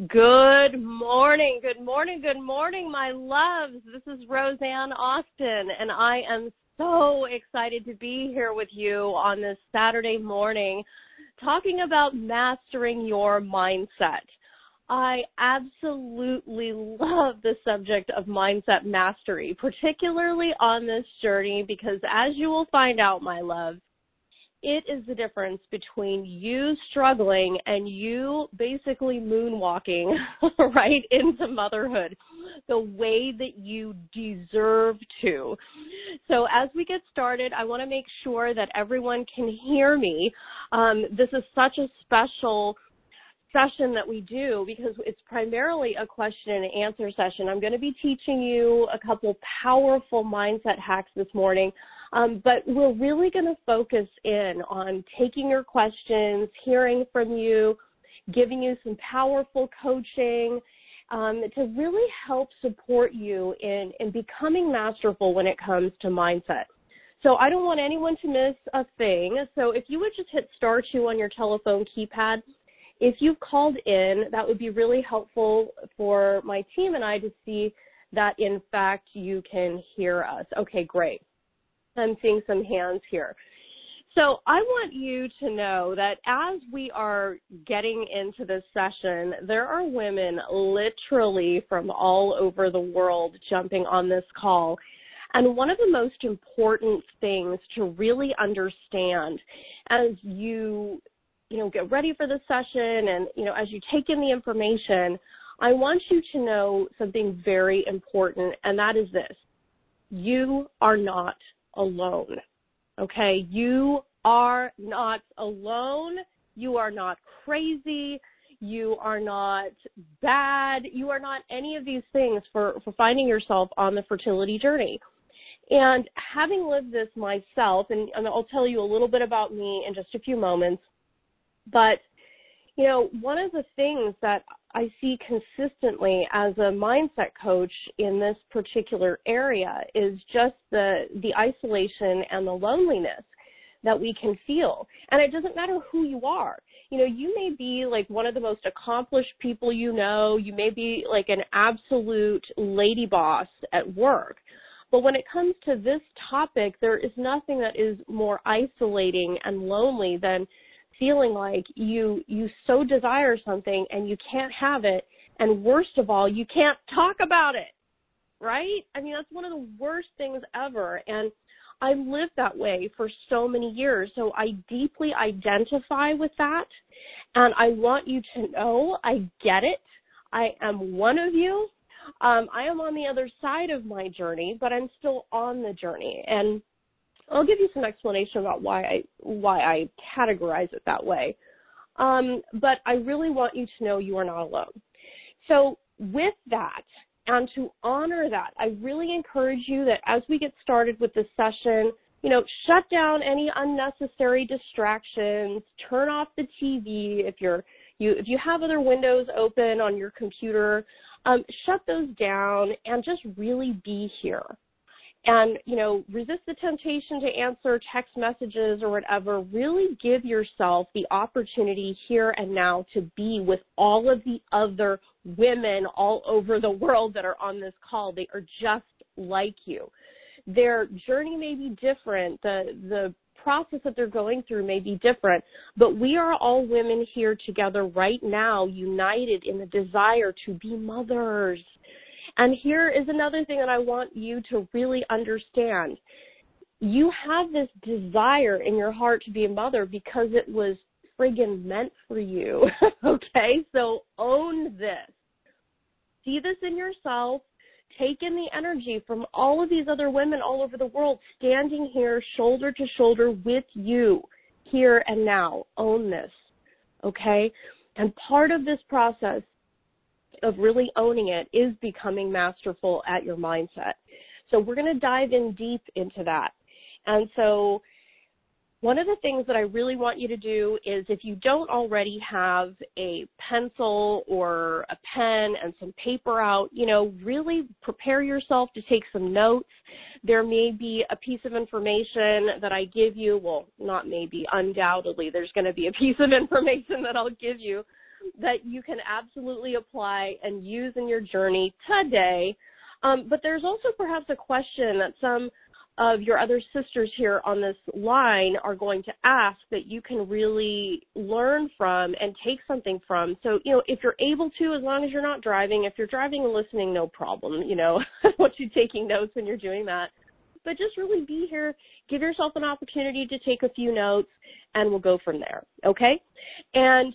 Good morning, good morning, good morning, my loves. This is Roseanne Austin, and I am so excited to be here with you on this Saturday morning talking about mastering your mindset. I absolutely love the subject of mindset mastery, particularly on this journey, because as you will find out, my loves, it is the difference between you struggling and you basically moonwalking right into motherhood the way that you deserve to. So as we get started, I want to make sure that everyone can hear me. This is such a special session that we do because it's primarily a question and answer session. I'm going to be teaching you a couple powerful mindset hacks this morning. But we're really going to focus in on taking your questions, hearing from you, giving you some powerful coaching to really help support you in becoming masterful when it comes to mindset. So I don't want anyone to miss a thing. So if you would just hit *2 on your telephone keypad, if you've called in, that would be really helpful for my team and I to see that, in fact, you can hear us. Okay, great. I'm seeing some hands here. So I want you to know that as we are getting into this session, there are women literally from all over the world jumping on this call. And one of the most important things to really understand as you get ready for the session and, as you take in the information, I want you to know something very important, and that is this. You are not alone, okay? You are not alone. You are not crazy. You are not bad. You are not any of these things for finding yourself on the fertility journey. And having lived this myself, and I'll tell you a little bit about me in just a few moments, but one of the things that I see consistently as a mindset coach in this particular area is just the isolation and the loneliness that we can feel. And it doesn't matter who you are. You may be like one of the most accomplished people you know. You may be like an absolute lady boss at work. But when it comes to this topic, there is nothing that is more isolating and lonely than feeling like you so desire something and you can't have it, and worst of all, you can't talk about it, right? I mean, that's one of the worst things ever, and I lived that way for so many years, so I deeply identify with that, and I want you to know I get it. I am one of you. I am on the other side of my journey, but I'm still on the journey, and I'll give you some explanation about why I categorize it that way. But I really want you to know you are not alone. So with that, and to honor that, I really encourage you that as we get started with this session, shut down any unnecessary distractions, turn off the TV if you have other windows open on your computer, shut those down and just really be here. And, resist the temptation to answer text messages or whatever. Really give yourself the opportunity here and now to be with all of the other women all over the world that are on this call. They are just like you. Their journey may be different. The process that they're going through may be different. But we are all women here together right now, united in the desire to be mothers. And here is another thing that I want you to really understand. You have this desire in your heart to be a mother because it was friggin' meant for you, okay? So own this. See this in yourself. Take in the energy from all of these other women all over the world standing here shoulder to shoulder with you here and now. Own this, okay? And part of this process of really owning it is becoming masterful at your mindset. So we're going to dive in deep into that. And so one of the things that I really want you to do is, if you don't already have a pencil or a pen and some paper out, really prepare yourself to take some notes. There may be a piece of information that I give you. Well, not maybe, undoubtedly, there's going to be a piece of information that I'll give you. that you can absolutely apply and use in your journey today. But there's also perhaps a question that some of your other sisters here on this line are going to ask that you can really learn from and take something from. So, if you're able to, as long as you're not driving, if you're driving and listening, no problem, I want you taking notes when you're doing that. But just really be here, give yourself an opportunity to take a few notes, and we'll go from there, okay? And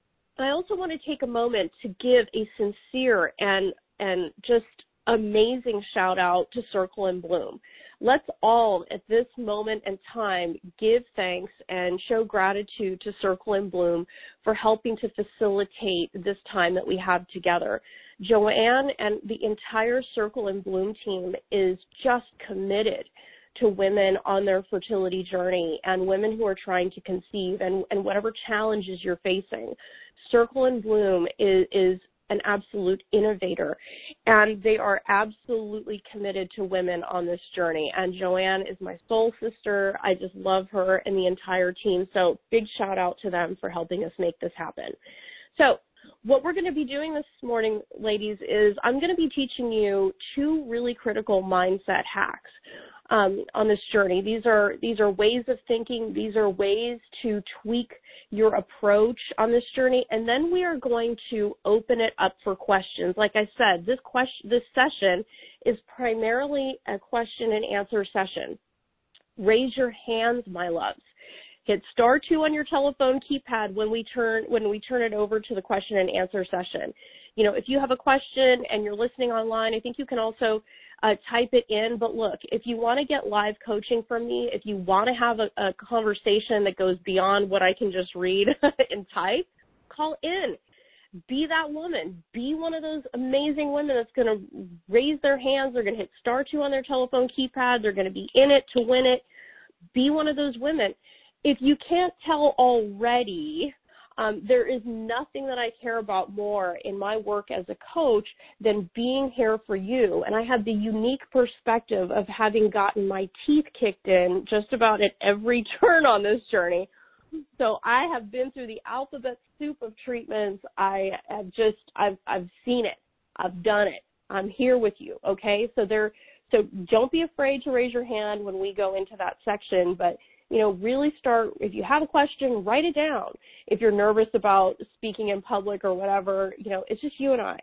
I also want to take a moment to give a sincere and just amazing shout out to Circle and Bloom. Let's all, at this moment in time, give thanks and show gratitude to Circle and Bloom for helping to facilitate this time that we have together. Joanne and the entire Circle and Bloom team is just committed to women on their fertility journey and women who are trying to conceive and whatever challenges you're facing. Circle and Bloom is an absolute innovator, and they are absolutely committed to women on this journey. And Joanne is my soul sister. I just love her and the entire team. So big shout out to them for helping us make this happen. So what we're going to be doing this morning, ladies, is I'm going to be teaching you 2 really critical mindset hacks on this journey. These are ways of thinking. These are ways to tweak your approach on this journey. And then we are going to open it up for questions. Like I said, this session is primarily a question and answer session. Raise your hands, my loves. Hit *2 on your telephone keypad when we turn it over to the question and answer session. If you have a question and you're listening online, I think you can also type it in. But look, if you want to get live coaching from me, if you want to have a conversation that goes beyond what I can just read and type, call in. Be that woman. Be one of those amazing women that's going to raise their hands. They're going to hit *2 on their telephone keypad. They're going to be in it to win it. Be one of those women. If you can't tell already, there is nothing that I care about more in my work as a coach than being here for you. And I have the unique perspective of having gotten my teeth kicked in just about at every turn on this journey. So I have been through the alphabet soup of treatments. I've seen it. I've done it. I'm here with you. Okay. So don't be afraid to raise your hand when we go into that section, but really start, if you have a question, write it down. If you're nervous about speaking in public or whatever, it's just you and I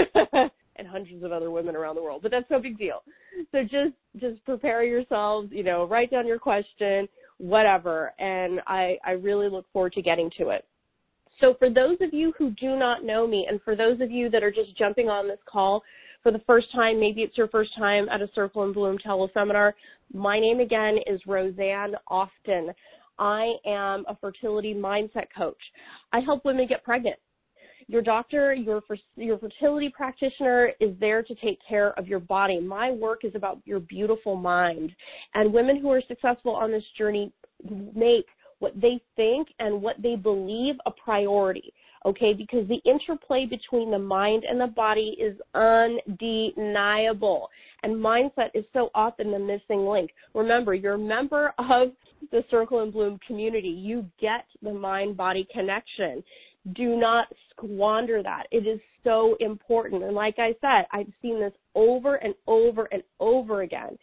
and hundreds of other women around the world, but that's no big deal. So just prepare yourselves, write down your question, whatever, and I really look forward to getting to it. So for those of you who do not know me, and for those of you that are just jumping on this call for the first time, maybe it's your first time at a Circle and Bloom teleseminar, my name again is Roseanne Austin. I am a fertility mindset coach. I help women get pregnant. Your doctor, your fertility practitioner is there to take care of your body. My work is about your beautiful mind. And women who are successful on this journey make what they think and what they believe a priority. Okay, because the interplay between the mind and the body is undeniable. And mindset is so often the missing link. Remember, you're a member of the Circle and Bloom community. You get the mind-body connection. Do not squander that. It is so important. And like I said, I've seen this over and over and over again.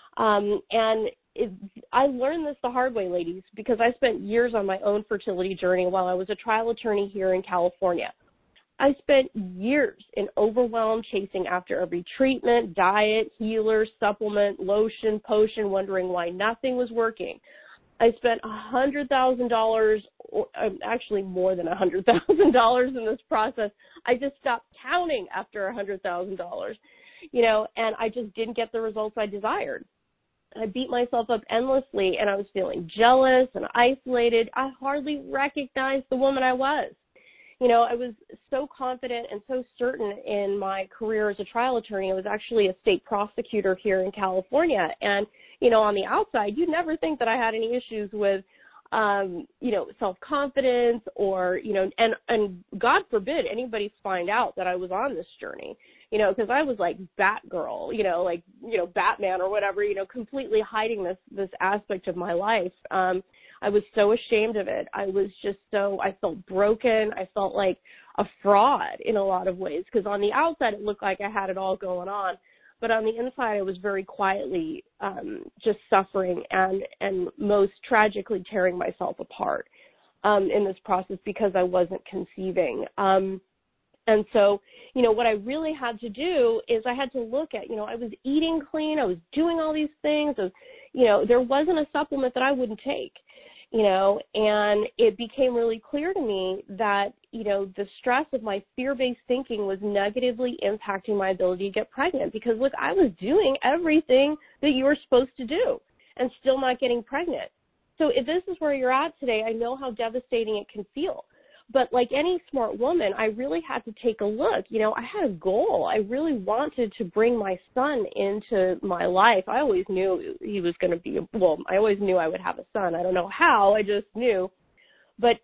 I learned this the hard way, ladies, because I spent years on my own fertility journey while I was a trial attorney here in California. I spent years in overwhelm, chasing after every treatment, diet, healer, supplement, lotion, potion, wondering why nothing was working. I spent $100,000, or actually more than $100,000 in this process. I just stopped counting after $100,000, and I just didn't get the results I desired. I beat myself up endlessly, and I was feeling jealous and isolated. I hardly recognized the woman I was. I was so confident and so certain in my career as a trial attorney. I was actually a state prosecutor here in California. And, on the outside, you'd never think that I had any issues with, self-confidence or, and God forbid anybody find out that I was on this journey, because I was like Batgirl, Batman or whatever, completely hiding this aspect of my life. I I was so ashamed of it. I felt broken. I felt like a fraud in a lot of ways, because on the outside it looked like I had it all going on, but on the inside I was very quietly just suffering and most tragically tearing myself apart in this process because I wasn't conceiving. And so, what I really had to do is I had to look at, I was eating clean, I was doing all these things, there wasn't a supplement that I wouldn't take, and it became really clear to me that, the stress of my fear-based thinking was negatively impacting my ability to get pregnant because, look, I was doing everything that you were supposed to do and still not getting pregnant. So if this is where you're at today, I know how devastating it can feel. But like any smart woman, I really had to take a look. I had a goal. I really wanted to bring my son into my life. I always knew he was going to be, I always knew I would have a son. I don't know how, I just knew. But,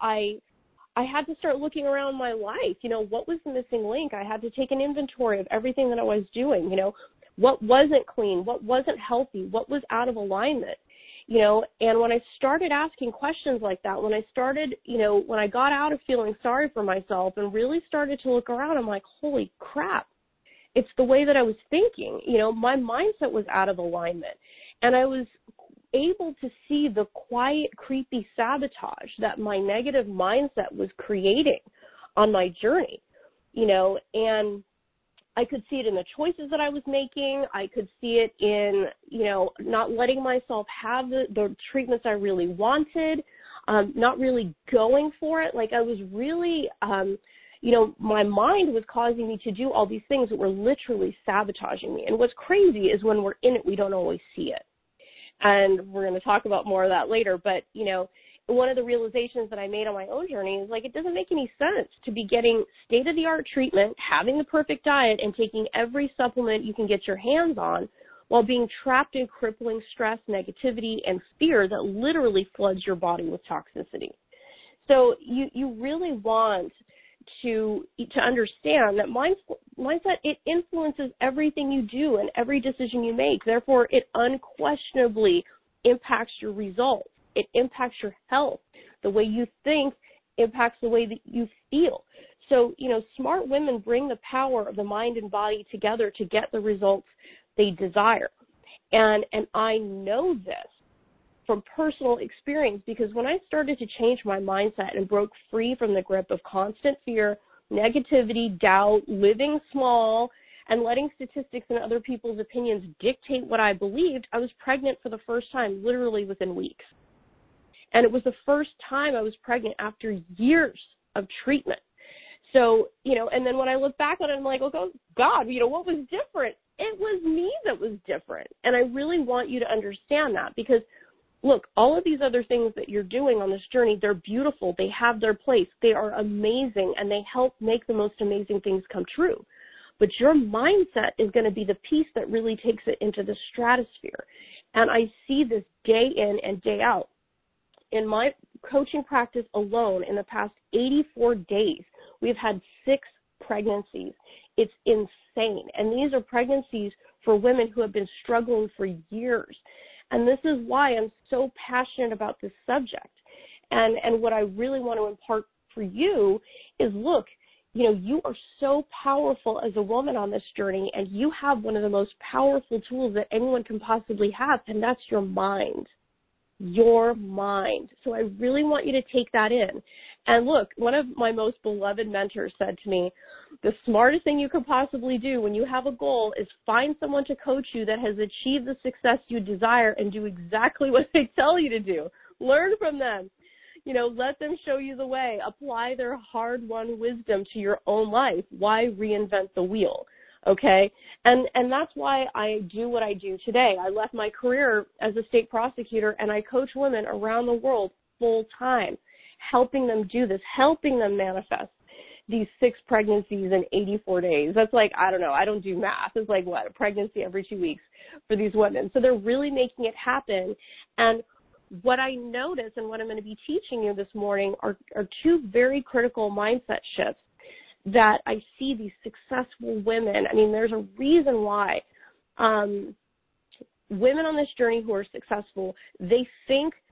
I had to start looking around my life. What was the missing link? I had to take an inventory of everything that I was doing. What wasn't clean? What wasn't healthy? What was out of alignment? And when I started asking questions like that, when I started, when I got out of feeling sorry for myself and really started to look around, I'm like, holy crap, it's the way that I was thinking. My mindset was out of alignment. And I was able to see the quiet, creepy sabotage that my negative mindset was creating on my journey, and I could see it in the choices that I was making. I could see it in, not letting myself have the treatments I really wanted, not really going for it. Like I was really, my mind was causing me to do all these things that were literally sabotaging me. And what's crazy is when we're in it, we don't always see it. And we're going to talk about more of that later. But, one of the realizations that I made on my own journey is like, it doesn't make any sense to be getting state-of-the-art treatment, having the perfect diet, and taking every supplement you can get your hands on while being trapped in crippling stress, negativity, and fear that literally floods your body with toxicity. So you really want to understand that mindset, it influences everything you do and every decision you make. Therefore, it unquestionably impacts your results. It impacts your health. The way you think impacts the way that you feel. So, smart women bring the power of the mind and body together to get the results they desire. And I know this from personal experience because when I started to change my mindset and broke free from the grip of constant fear, negativity, doubt, living small, and letting statistics and other people's opinions dictate what I believed, I was pregnant for the first time, literally within weeks. And it was the first time I was pregnant after years of treatment. So, and then when I look back on it, I'm like, oh, God, what was different? It was me that was different. And I really want you to understand that because, look, all of these other things that you're doing on this journey, they're beautiful. They have their place. They are amazing, and they help make the most amazing things come true. But your mindset is going to be the piece that really takes it into the stratosphere. And I see this day in and day out. In my coaching practice alone, in the past 84 days, we've had 6 pregnancies. It's insane. And these are pregnancies for women who have been struggling for years. And this is why I'm so passionate about this subject. And what I really want to impart for you is, look, you are so powerful as a woman on this journey, and you have one of the most powerful tools that anyone can possibly have, and that's your mind. Your mind. So I really want you to take that in. And look, one of my most beloved mentors said to me, the smartest thing you could possibly do when you have a goal is find someone to coach you that has achieved the success you desire and do exactly what they tell you to do. Learn from them. Let them show you the way. Apply their hard-won wisdom to your own life. Why reinvent the wheel? Okay? And that's why I do what I do today. I left my career as a state prosecutor, and I coach women around the world full-time, helping them do this, helping them manifest these 6 pregnancies in 84 days. That's like, I don't know, I don't do math. It's like, what, a pregnancy every 2 weeks for these women. So they're really making it happen. And what I notice and what I'm going to be teaching you this morning are 2 very critical mindset shifts that I see these successful women. I mean, there's a reason why women on this journey who are successful, they think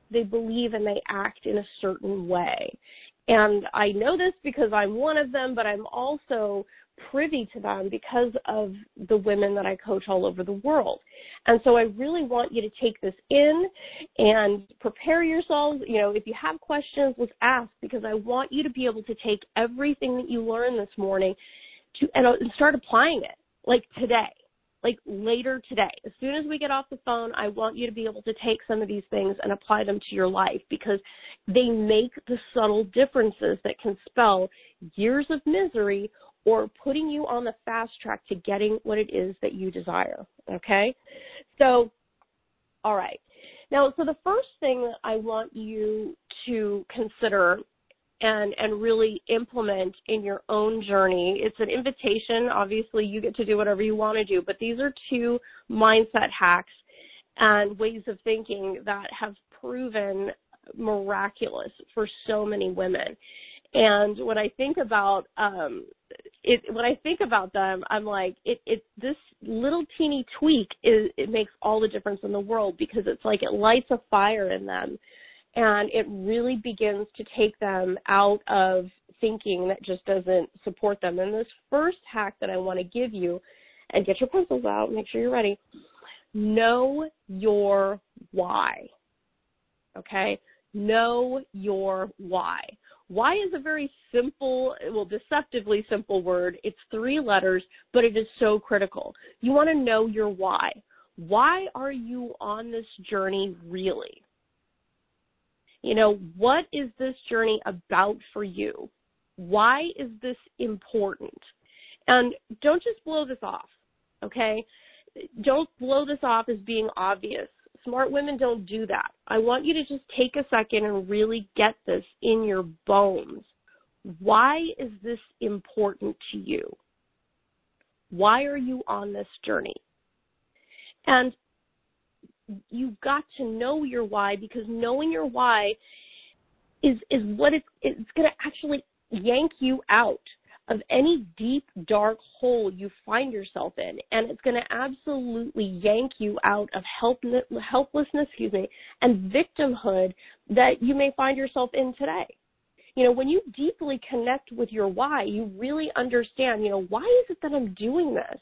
they believe and they act in a certain way. And I know this because I'm one of them, but I'm also privy to them because of the women that I coach all over the world. And so I really want you to take this in and prepare yourselves. You know, if you have questions, let's ask, because I want you to be able to take everything that you learned this morning and start applying it, like today, like later today. As soon as we get off the phone, I want you to be able to take some of these things and apply them to your life, because they make the subtle differences that can spell years of misery or putting you on the fast track to getting what it is that you desire, okay? So, all right. Now, so the first thing that I want you to consider and really implement in your own journey, it's an invitation. Obviously, you get to do whatever you want to do, but these are 2 mindset hacks and ways of thinking that have proven miraculous for so many women. And when I think about them, I'm like, this little teeny tweak it makes all the difference in the world, because it's like it lights a fire in them, and it really begins to take them out of thinking that just doesn't support them. And this first hack that I want to give you, and get your pencils out, make sure you're ready. Know your why. Okay? Know your why. Why is a very simple, well, deceptively simple word. It's 3 letters, but it is so critical. You want to know your why. Why are you on this journey really? You know, what is this journey about for you? Why is this important? And don't just blow this off, okay? Don't blow this off as being obvious. Smart women don't do that. I want you to just take a second and really get this in your bones. Why is this important to you? Why are you on this journey? And you've got to know your why, because knowing your why is what it's going to actually yank you out of any deep, dark hole you find yourself in, and it's going to absolutely yank you out of helplessness, and victimhood that you may find yourself in today. You know, when you deeply connect with your why, you really understand, you know, why is it that I'm doing this?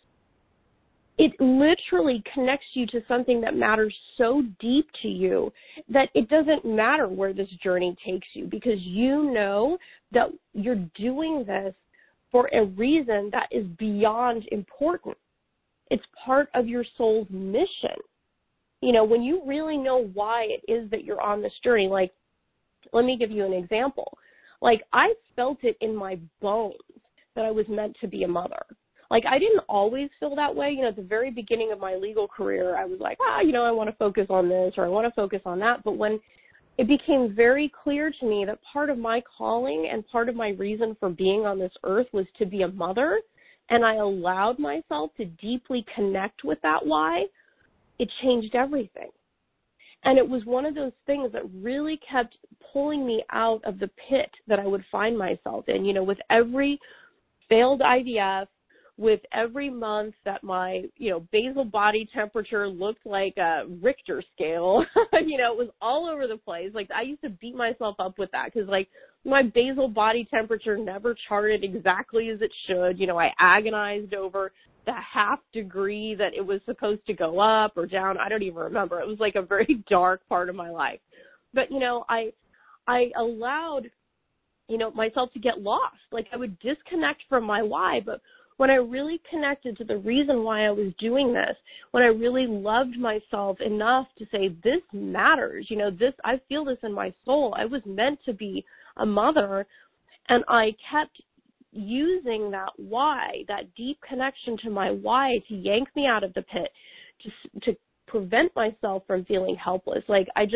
It literally connects you to something that matters so deep to you that it doesn't matter where this journey takes you, because you know that you're doing this for a reason that is beyond important. It's part of your soul's mission. You know, when you really know why it is that you're on this journey, like, let me give you an example. Like, I felt it in my bones that I was meant to be a mother. Like, I didn't always feel that way. You know, at the very beginning of my legal career, I was like, you know, I want to focus on this or I want to focus on that. But when it became very clear to me that part of my calling and part of my reason for being on this earth was to be a mother, and I allowed myself to deeply connect with that why, it changed everything. And it was one of those things that really kept pulling me out of the pit that I would find myself in. You know, with every failed IVF, with every month that my, you know, basal body temperature looked like a Richter scale, you know, it was all over the place. Like, I used to beat myself up with that because, like, my basal body temperature never charted exactly as it should. You know, I agonized over the half degree that it was supposed to go up or down. I don't even remember. It was like a very dark part of my life. But, you know, I allowed, you know, myself to get lost. Like, I would disconnect from my why, but when I really connected to the reason why I was doing this, when I really loved myself enough to say, this matters, you know, this, I feel this in my soul. I was meant to be a mother, and I kept using that why, that deep connection to my why, to yank me out of the pit, to prevent myself from feeling helpless. Like, I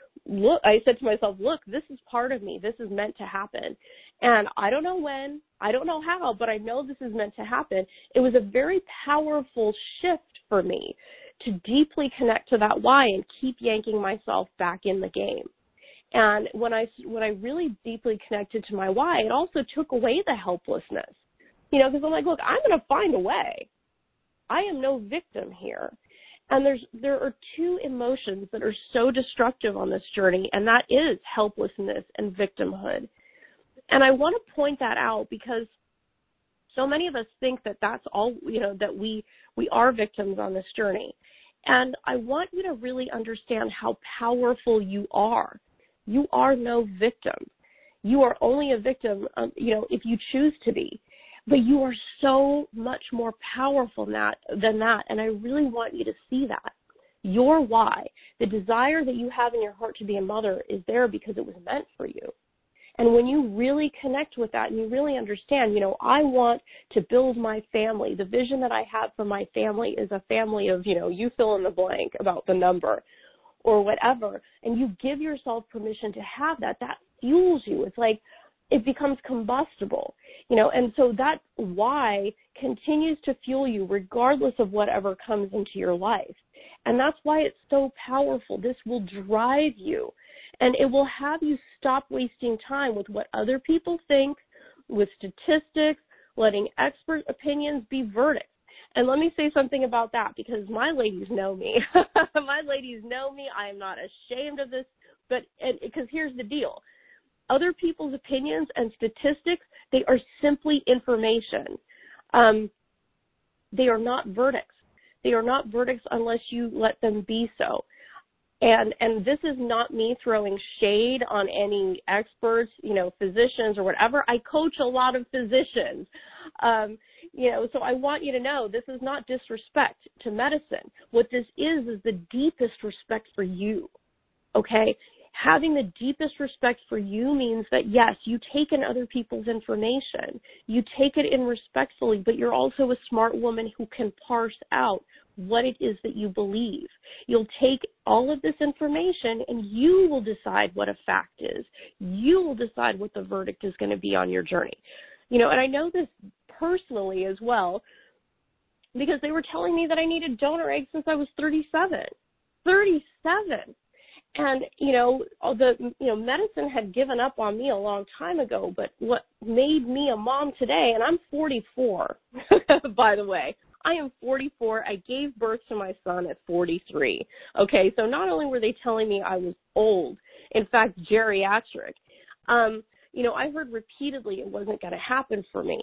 said to myself, look, this is part of me. This is meant to happen. And I don't know when, I don't know how, but I know this is meant to happen. It was a very powerful shift for me to deeply connect to that why and keep yanking myself back in the game. And when I really deeply connected to my why, it also took away the helplessness. You know, because I'm like, look, I'm going to find a way. I am no victim here. And there are two emotions that are so destructive on this journey, and that is helplessness and victimhood. And I want to point that out because so many of us think that that's all, that we are victims on this journey. And I want you to really understand how powerful you are. You are no victim. You are only a victim, if you choose to be. But you are so much more powerful than that, and I really want you to see that. Your why, the desire that you have in your heart to be a mother, is there because it was meant for you. And when you really connect with that and you really understand, I want to build my family. The vision that I have for my family is a family of, you fill in the blank about the number or whatever, and you give yourself permission to have that, that fuels you. It's like it becomes combustible, and so that why continues to fuel you regardless of whatever comes into your life. And that's why it's so powerful. This will drive you, and it will have you stop wasting time with what other people think, with statistics, letting expert opinions be verdicts. And let me say something about that, because my ladies know me. My ladies know me. I am not ashamed of this, because here's the deal. Other people's opinions and statistics, they are simply information. They are not verdicts. They are not verdicts unless you let them be so. And this is not me throwing shade on any experts, physicians or whatever. I coach a lot of physicians, so I want you to know this is not disrespect to medicine. What this is the deepest respect for you, okay? Having the deepest respect for you means that, yes, you take in other people's information. You take it in respectfully, but you're also a smart woman who can parse out what it is that you believe. You'll take all of this information and you will decide what a fact is. You will decide what the verdict is going to be on your journey. And I know this personally as well, because they were telling me that I needed donor eggs since I was 37. 37. And, medicine had given up on me a long time ago, but what made me a mom today, and I'm 44, by the way. I am 44. I gave birth to my son at 43. Okay, so not only were they telling me I was old, in fact, geriatric, I heard repeatedly it wasn't going to happen for me,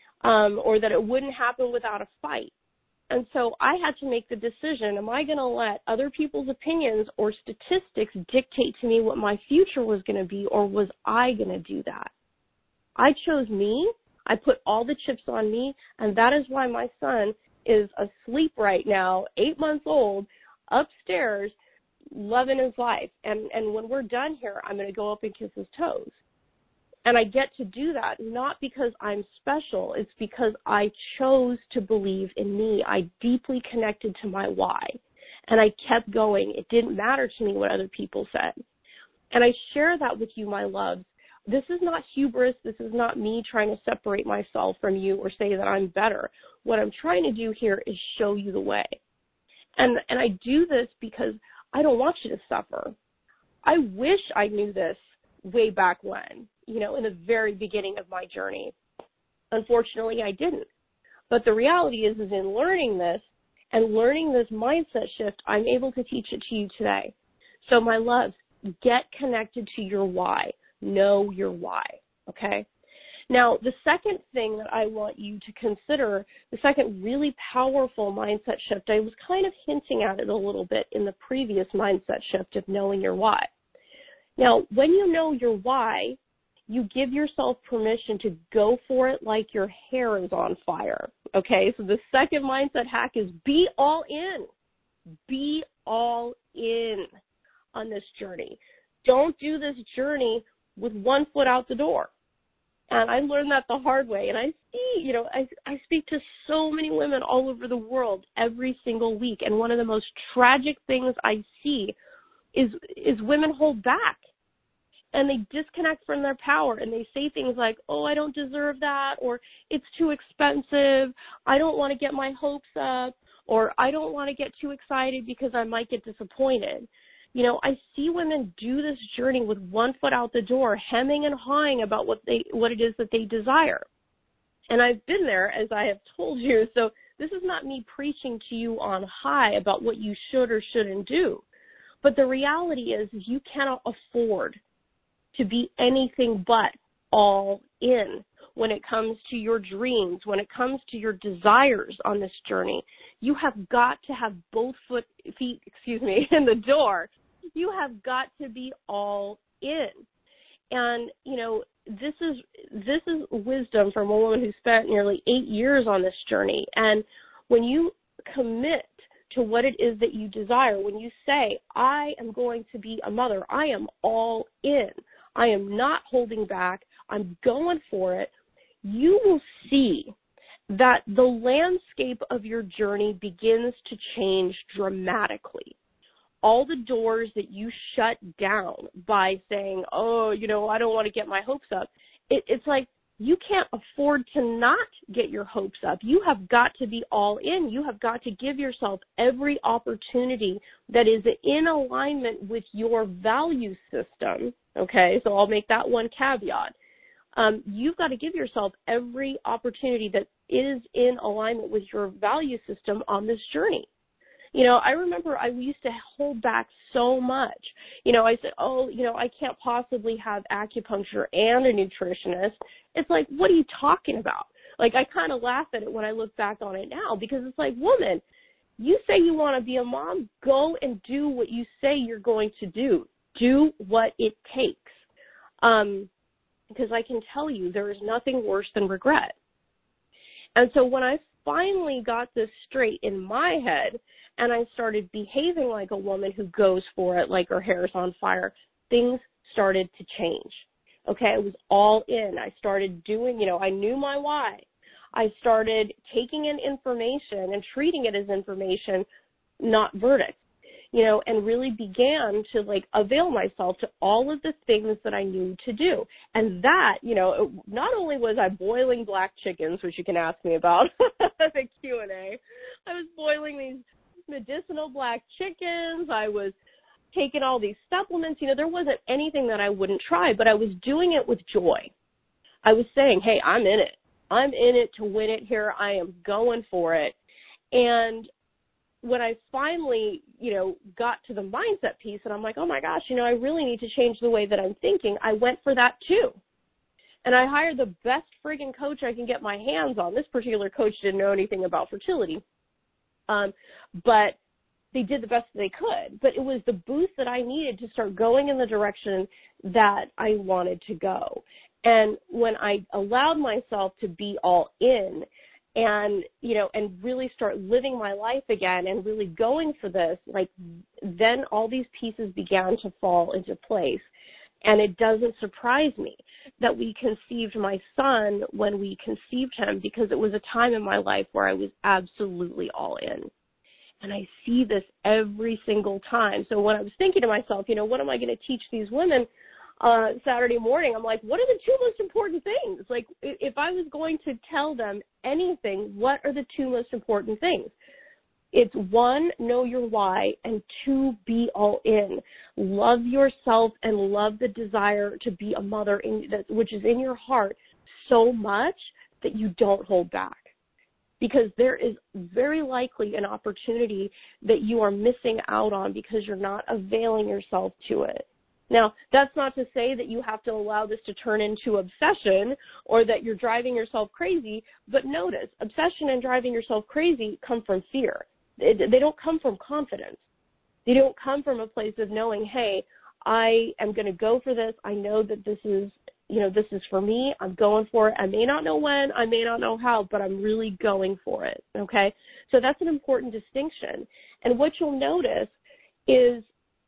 or that it wouldn't happen without a fight. And so I had to make the decision, am I going to let other people's opinions or statistics dictate to me what my future was going to be, or was I going to do that? I chose me. I put all the chips on me, and that is why my son is asleep right now, 8 months old, upstairs, loving his life. And when we're done here, I'm going to go up and kiss his toes. And I get to do that not because I'm special. It's because I chose to believe in me. I deeply connected to my why, and I kept going. It didn't matter to me what other people said. And I share that with you, my loves. This is not hubris. This is not me trying to separate myself from you or say that I'm better. What I'm trying to do here is show you the way. And I do this because I don't want you to suffer. I wish I knew this way back when, in the very beginning of my journey. Unfortunately, I didn't. But the reality is in learning this and learning this mindset shift, I'm able to teach it to you today. So my loves, get connected to your why. Know your why, okay? Now, the second thing that I want you to consider, the second really powerful mindset shift, I was kind of hinting at it a little bit in the previous mindset shift of knowing your why. Now, when you know your why, you give yourself permission to go for it like your hair is on fire, okay? So the second mindset hack is be all in. Be all in on this journey. Don't do this journey with one foot out the door. And I learned that the hard way. And I see, I speak to so many women all over the world every single week. And one of the most tragic things I see is women hold back. And they disconnect from their power, and they say things like, oh, I don't deserve that, or it's too expensive, I don't want to get my hopes up, or I don't want to get too excited because I might get disappointed. I see women do this journey with one foot out the door, hemming and hawing about what it is that they desire. And I've been there, as I have told you, so This is not me preaching to you on high about what you should or shouldn't do. But the reality is you cannot afford to be anything but all in when it comes to your dreams, when it comes to your desires on this journey. You have got to have both feet in the door. You have got to be all in. And, you know, this is wisdom from a woman who spent nearly 8 years on this journey. And when you commit to what it is that you desire, when you say, I am going to be a mother, I am all in, I am not holding back, I'm going for it, you will see that the landscape of your journey begins to change dramatically. All the doors that you shut down by saying, oh, you know, I don't want to get my hopes up, it's like you can't afford to not get your hopes up. You have got to be all in. You have got to give yourself every opportunity that is in alignment with your value system, okay? So I'll make that one caveat. You've got to give yourself every opportunity that is in alignment with your value system on this journey. You know, I remember I used to hold back so much. You know, I said, oh, you know, I can't possibly have acupuncture and a nutritionist. It's like, what are you talking about? Like, I kind of laugh at it when I look back on it now, because it's like, woman, you say you want to be a mom, go and do what you say you're going to do. Do what it takes. Because I can tell you there is nothing worse than regret. And so when I finally got this straight in my head and I started behaving like a woman who goes for it, like her hair is on fire, things started to change. Okay, I was all in. I started doing, you know, I knew my why. I started taking in information and treating it as information, not verdict, you know, and really began to, like, avail myself to all of the things that I knew to do. And that, you know, not only was I boiling black chickens, which you can ask me about at the Q&A, I was boiling these medicinal black chickens. I was taking all these supplements. You know, there wasn't anything that I wouldn't try, but I was doing it with joy. I was saying, hey, I'm in it. I'm in it to win it here. I am going for it. And when I finally, you know, got to the mindset piece and I'm like, oh my gosh, you know, I really need to change the way that I'm thinking, I went for that too. And I hired the best friggin' coach I can get my hands on. This particular coach didn't know anything about fertility, but they did the best that they could. But it was the boost that I needed to start going in the direction that I wanted to go. And when I allowed myself to be all in and, you know, and really start living my life again and really going for this, like, then all these pieces began to fall into place. And it doesn't surprise me that we conceived my son when we conceived him, because it was a time in my life where I was absolutely all in. And I see this every single time. So when I was thinking to myself, you know, what am I going to teach these women Saturday morning? I'm like, what are the two most important things? Like, if I was going to tell them anything, what are the two most important things? It's 1, know your why, and 2, be all in. Love yourself and love the desire to be a mother, which is in your heart, so much that you don't hold back. Because there is very likely an opportunity that you are missing out on because you're not availing yourself to it. Now, that's not to say that you have to allow this to turn into obsession or that you're driving yourself crazy, but notice, obsession and driving yourself crazy come from fear. They don't come from confidence. They don't come from a place of knowing, hey, I am going to go for this. I know that this is, you know, this is for me. I'm going for it. I may not know when, I may not know how, but I'm really going for it, okay? So that's an important distinction. And what you'll notice is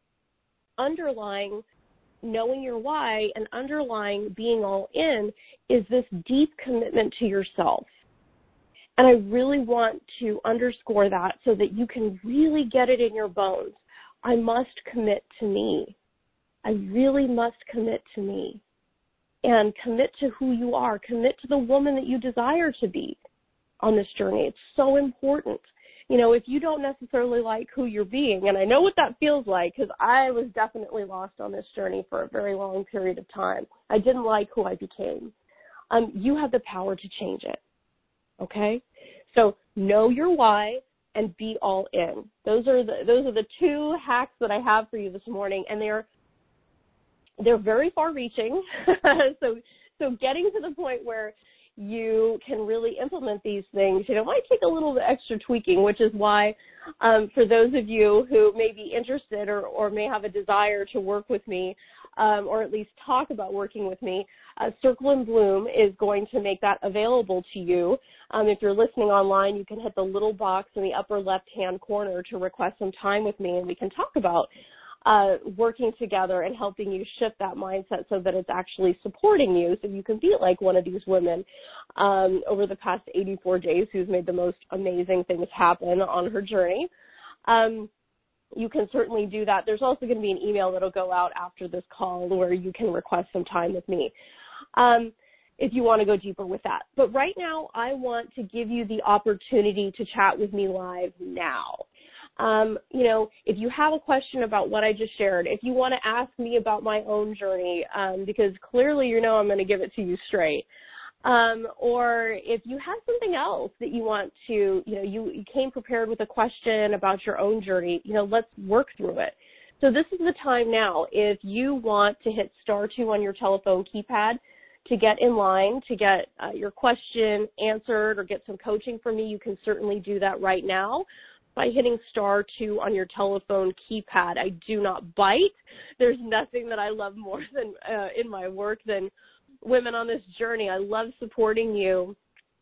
underlying knowing your why and underlying being all in is this deep commitment to yourself. And I really want to underscore that so that you can really get it in your bones. I must commit to me. I really must commit to me. And commit to who you are. Commit to the woman that you desire to be on this journey. It's so important. You know, if you don't necessarily like who you're being, and I know what that feels like because I was definitely lost on this journey for a very long period of time. I didn't like who I became. You have the power to change it. Okay? So know your why and be all in. Those are the two hacks that I have for you this morning, and they're very far-reaching. so getting to the point where you can really implement these things, might take a little bit extra tweaking, which is why for those of you who may be interested or may have a desire to work with me or at least talk about working with me, Circle and Bloom is going to make that available to you. If you're listening online, you can hit the little box in the upper left-hand corner to request some time with me, and we can talk about working together and helping you shift that mindset so that it's actually supporting you, so you can be like one of these women over the past 84 days who's made the most amazing things happen on her journey. You can certainly do that. There's also going to be an email that'll go out after this call where you can request some time with me if you want to go deeper with that. But right now, I want to give you the opportunity to chat with me live now. If you have a question about what I just shared, if you want to ask me about my own journey, because clearly I'm going to give it to you straight, or if you have something else that you want to, you came prepared with a question about your own journey, let's work through it. So this is the time now. If you want to hit *2 on your telephone keypad to get in line, to get your question answered or get some coaching from me, you can certainly do that right now by hitting *2 on your telephone keypad. I do not bite. There's nothing that I love more than in my work than women on this journey. I love supporting you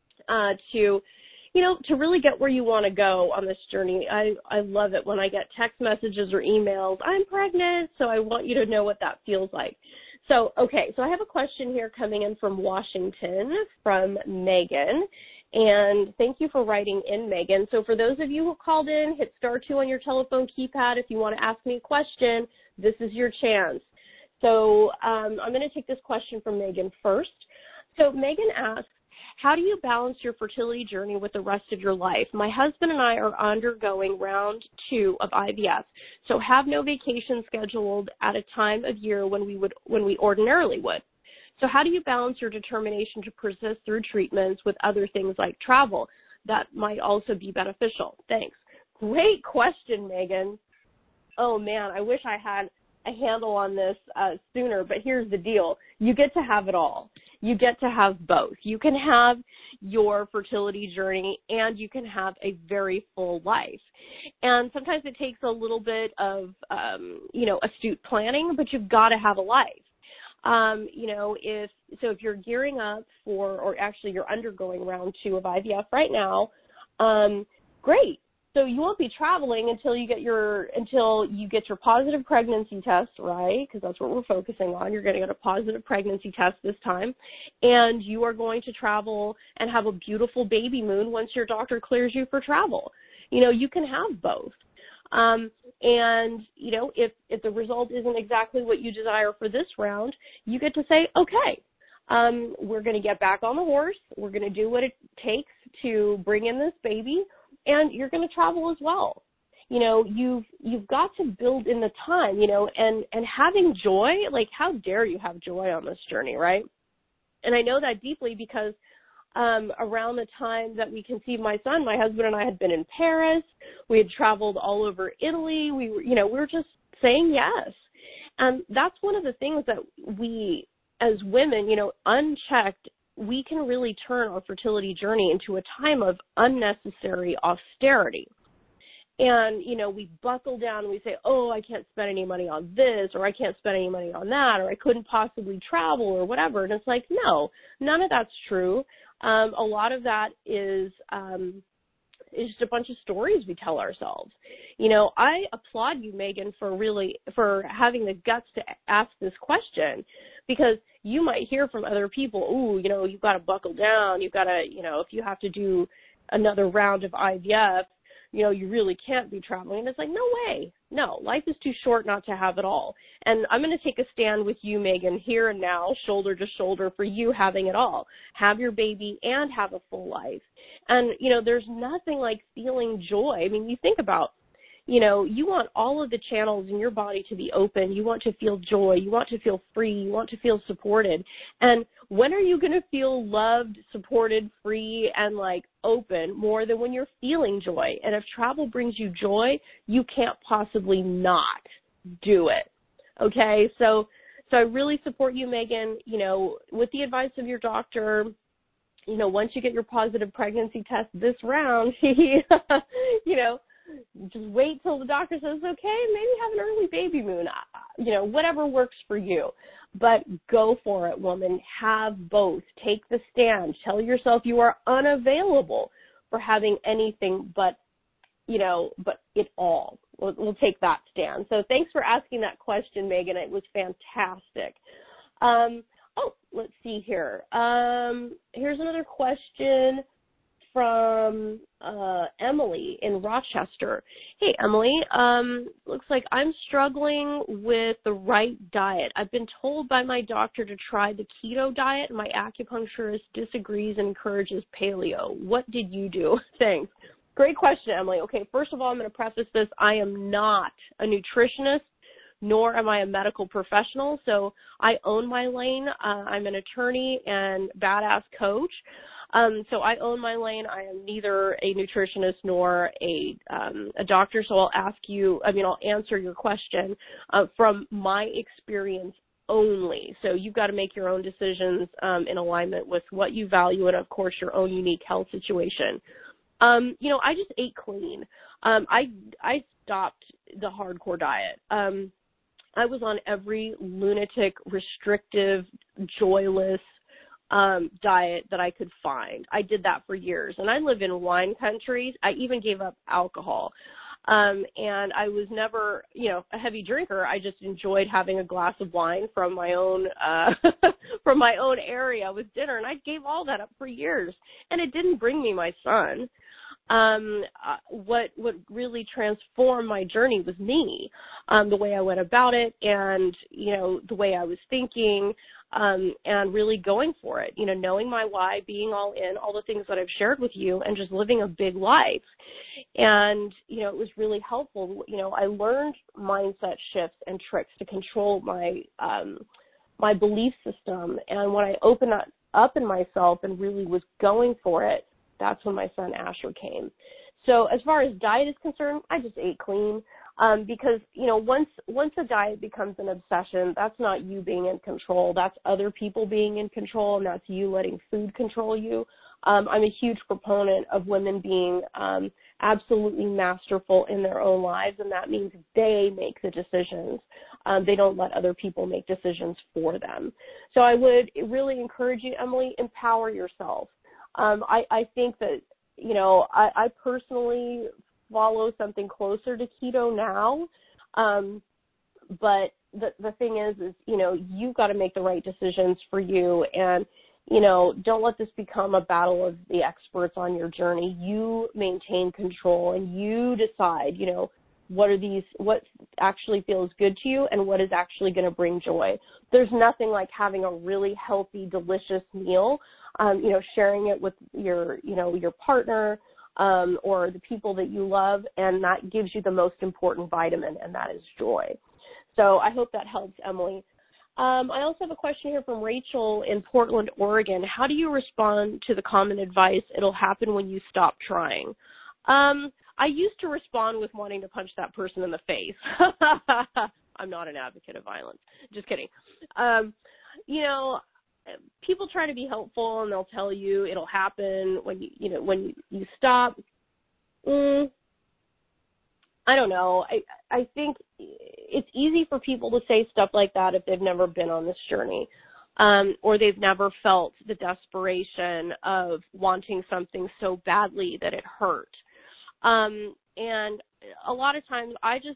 to really get where you want to go on this journey. I love it when I get text messages or emails, I'm pregnant, so I want you to know what that feels like. So I have a question here coming in from Washington from Megan. And thank you for writing in, Megan. So for those of you who called in, hit *2 on your telephone keypad. If you want to ask me a question, this is your chance. So I'm going to take this question from Megan first. So Megan asks, how do you balance your fertility journey with the rest of your life? My husband and I are undergoing round 2 of IVF, so have no vacation scheduled at a time of year when we ordinarily would. So how do you balance your determination to persist through treatments with other things like travel that might also be beneficial? Thanks. Great question, Megan. Oh, man, I wish I had a handle on this sooner, but here's the deal. You get to have it all. You get to have both. You can have your fertility journey and you can have a very full life. And sometimes it takes a little bit of, astute planning, but you've got to have a life. If you're gearing up or actually you're undergoing round 2 of IVF right now, great. So you won't be traveling until you get your positive pregnancy test, right? Because that's what we're focusing on. You're going to get a positive pregnancy test this time, and you are going to travel and have a beautiful baby moon once your doctor clears you for travel. You can have both. If the result isn't exactly what you desire for this round, you get to say, okay, we're going to get back on the horse. We're going to do what it takes to bring in this baby, and you're going to travel as well. You've got to build in the time, and having joy, like how dare you have joy on this journey, right? And I know that deeply because around the time that we conceived my son, my husband and I had been in Paris. We had traveled all over Italy. We were just saying yes. And that's one of the things that we, as women, unchecked, we can really turn our fertility journey into a time of unnecessary austerity. And, we buckle down and we say, oh, I can't spend any money on this, or I can't spend any money on that, or I couldn't possibly travel or whatever. And it's like, no, none of that's true. A lot of that is just a bunch of stories we tell ourselves. I applaud you, Megan, for having the guts to ask this question, because you might hear from other people, ooh, you've got to buckle down. You've got to, if you have to do another round of IVF, you really can't be traveling. And it's like, no way. No, life is too short not to have it all. And I'm going to take a stand with you, Megan, here and now, shoulder to shoulder for you having it all. Have your baby and have a full life. And, there's nothing like feeling joy. I mean, you think about, you want all of the channels in your body to be open. You want to feel joy. You want to feel free. You want to feel supported. And when are you going to feel loved, supported, free, and like open more than when you're feeling joy? And if travel brings you joy, you can't possibly not do it. Okay? So I really support you, Megan, with the advice of your doctor. Once you get your positive pregnancy test this round, just wait till the doctor says, okay, maybe have an early baby moon, whatever works for you. But go for it, woman. Have both. Take the stand. Tell yourself you are unavailable for having anything but it all. We'll take that stand. So thanks for asking that question, Megan. It was fantastic. Let's see here. Here's another question from Emily in Rochester. Hey, Emily, looks like I'm struggling with the right diet. I've been told by my doctor to try the keto diet, and my acupuncturist disagrees and encourages paleo. What did you do? Thanks. Great question, Emily. Okay, first of all, I'm going to preface this. I am not a nutritionist, nor am I a medical professional, so I own my lane. I'm an attorney and badass coach. So I own my lane. I am neither a nutritionist nor a doctor, so I'll answer your question from my experience only. So you've got to make your own decisions in alignment with what you value and, of course, your own unique health situation. I just ate clean. I stopped the hardcore diet. I was on every lunatic, restrictive, joyless diet that I could find. I did that for years. And I live in wine country. I even gave up alcohol. And I was never, a heavy drinker. I just enjoyed having a glass of wine from my own, from my own area with dinner. And I gave all that up for years. And it didn't bring me my son. What really transformed my journey was me, the way I went about it and, the way I was thinking, and really going for it, knowing my why, being all in, all the things that I've shared with you, and just living a big life. And, it was really helpful. I learned mindset shifts and tricks to control my, my belief system. And when I opened that up in myself and really was going for it, that's when my son Asher came. So as far as diet is concerned, I just ate clean because, once a diet becomes an obsession, that's not you being in control. That's other people being in control, and that's you letting food control you. I'm a huge proponent of women being absolutely masterful in their own lives, and that means they make the decisions. They don't let other people make decisions for them. So I would really encourage you, Emily, empower yourself. I think that, I personally follow something closer to keto now. But the thing is, you've got to make the right decisions for you. And, don't let this become a battle of the experts on your journey. You maintain control and you decide, what actually feels good to you and what is actually going to bring joy. There's nothing like having a really healthy, delicious meal, sharing it with your partner, or the people that you love, and that gives you the most important vitamin, and that is joy. So I hope that helps, Emily. I also have a question here from Rachel in Portland, Oregon. How do you respond to the common advice, it'll happen when you stop trying? I used to respond with wanting to punch that person in the face. I'm not an advocate of violence. Just kidding. People try to be helpful, and they'll tell you it'll happen when you stop. I don't know. I think it's easy for people to say stuff like that if they've never been on this journey, or they've never felt the desperation of wanting something so badly that it hurt. And a lot of times I just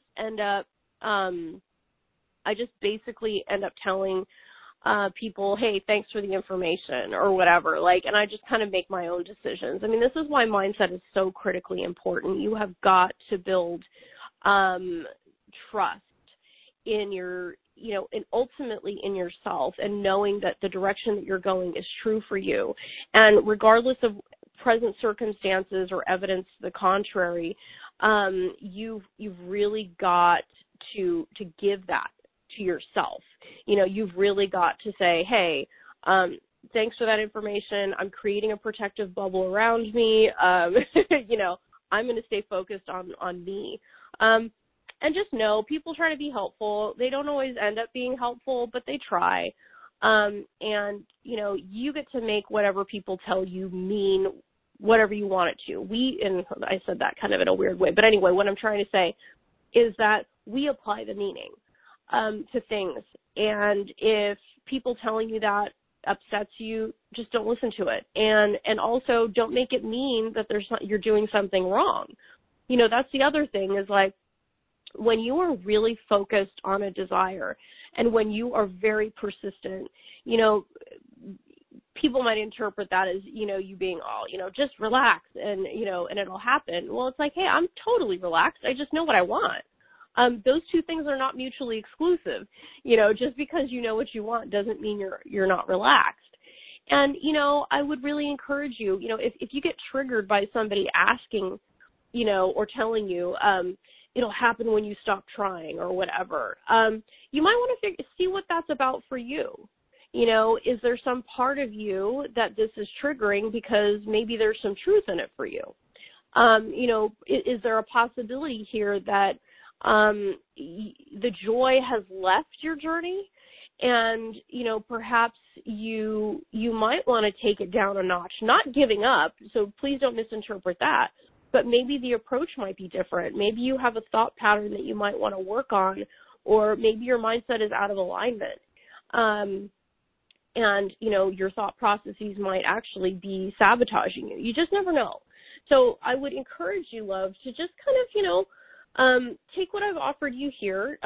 basically end up telling people, hey, thanks for the information or whatever, and I just kind of make my own decisions. I mean, this is why mindset is so critically important. You have got to build trust in your, and ultimately in yourself, and knowing that the direction that you're going is true for you. And regardless of present circumstances or evidence to the contrary, you've really got to give that to yourself. You've really got to say, hey, thanks for that information. I'm creating a protective bubble around me. I'm going to stay focused on me. And just know, people try to be helpful. They don't always end up being helpful, but they try. And, you get to make whatever people tell you mean whatever you want it to. And I said that kind of in a weird way, but anyway, what I'm trying to say is that we apply the meaning to things. And if people telling you that upsets you, just don't listen to it. And also don't make it mean that you're doing something wrong. That's the other thing is like, when you are really focused on a desire and when you are very persistent, people might interpret that as, you being all, just relax and it'll happen. Well, it's like, hey, I'm totally relaxed. I just know what I want. Those two things are not mutually exclusive. Just because you know what you want doesn't mean you're not relaxed. And, I would really encourage you, if you get triggered by somebody asking, or telling you, it'll happen when you stop trying or whatever, you might want to see what that's about for you. Is there some part of you that this is triggering because maybe there's some truth in it for you? Is there a possibility here that the joy has left your journey and, perhaps you might want to take it down a notch, not giving up. So please don't misinterpret that. But maybe the approach might be different. Maybe you have a thought pattern that you might want to work on, or maybe your mindset is out of alignment. And, your thought processes might actually be sabotaging you. You just never know. So I would encourage you, love, to just kind of, take what I've offered you here,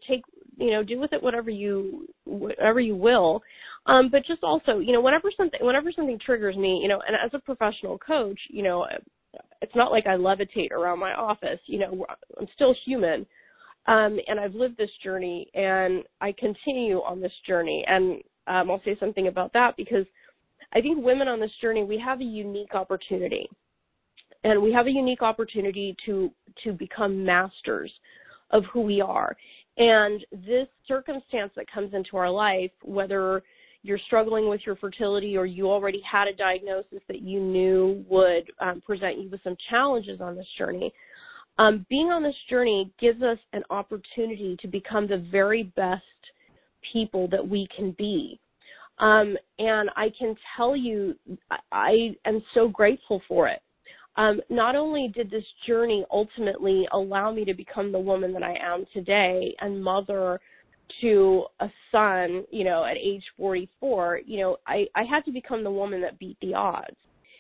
do with it whatever you will. But just also, whenever something triggers me, and as a professional coach, it's not like I levitate around my office. I'm still human. And I've lived this journey and I continue on this journey. And I'll say something about that because I think women on this journey, we have a unique opportunity. And we have a unique opportunity to become masters of who we are. And this circumstance that comes into our life, whether you're struggling with your fertility or you already had a diagnosis that you knew would present you with some challenges on this journey, being on this journey gives us an opportunity to become the very best people that we can be. And I can tell you, I am so grateful for it. Not only did this journey ultimately allow me to become the woman that I am today and mother to a son, at age 44, I had to become the woman that beat the odds.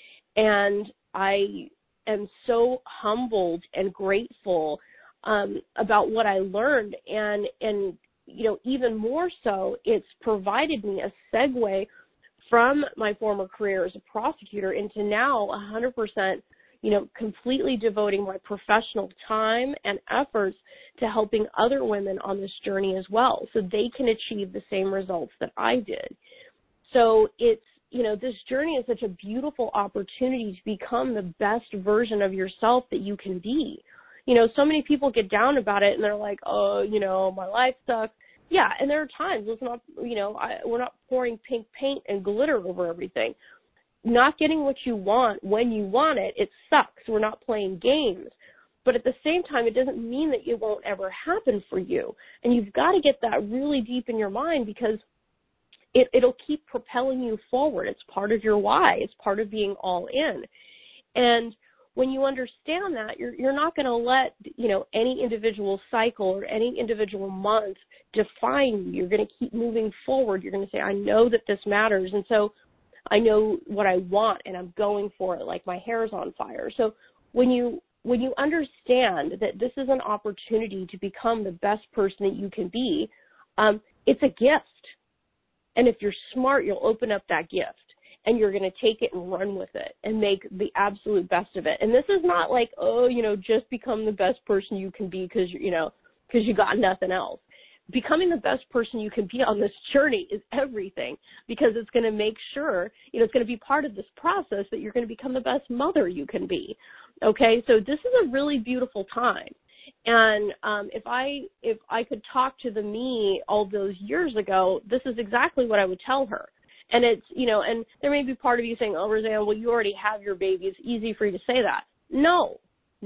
And I am so humbled and grateful about what I learned. And even more so, it's provided me a segue from my former career as a prosecutor into now 100%, completely devoting my professional time and efforts to helping other women on this journey as well, so they can achieve the same results that I did. So it's, this journey is such a beautiful opportunity to become the best version of yourself that you can be. So many people get down about it and they're like, oh, my life sucks. Yeah, and there are times it's not, we're not pouring pink paint and glitter over everything. Not getting what you want when you want it, it sucks. We're not playing games. But at the same time, it doesn't mean that it won't ever happen for you. And you've got to get that really deep in your mind because it'll keep propelling you forward. It's part of your why. It's part of being all in. And when you understand that, you're not going to let, any individual cycle or any individual month define you. You're going to keep moving forward. You're going to say, I know that this matters. And so I know what I want and I'm going for it, like my hair's on fire. So when you understand that this is an opportunity to become the best person that you can be, it's a gift. And if you're smart, you'll open up that gift and you're going to take it and run with it and make the absolute best of it. And this is not like, just become the best person you can be because you got nothing else. becoming the best person you can be on this journey is everything, because it's going to make sure, it's going to be part of this process that you're going to become the best mother you can be. Okay, so this is a really beautiful time. And if I could talk to the me all those years ago, this is exactly what I would tell her. And it's, and there may be part of you saying, oh, Roseanne, well, you already have your baby. It's easy for you to say that. No.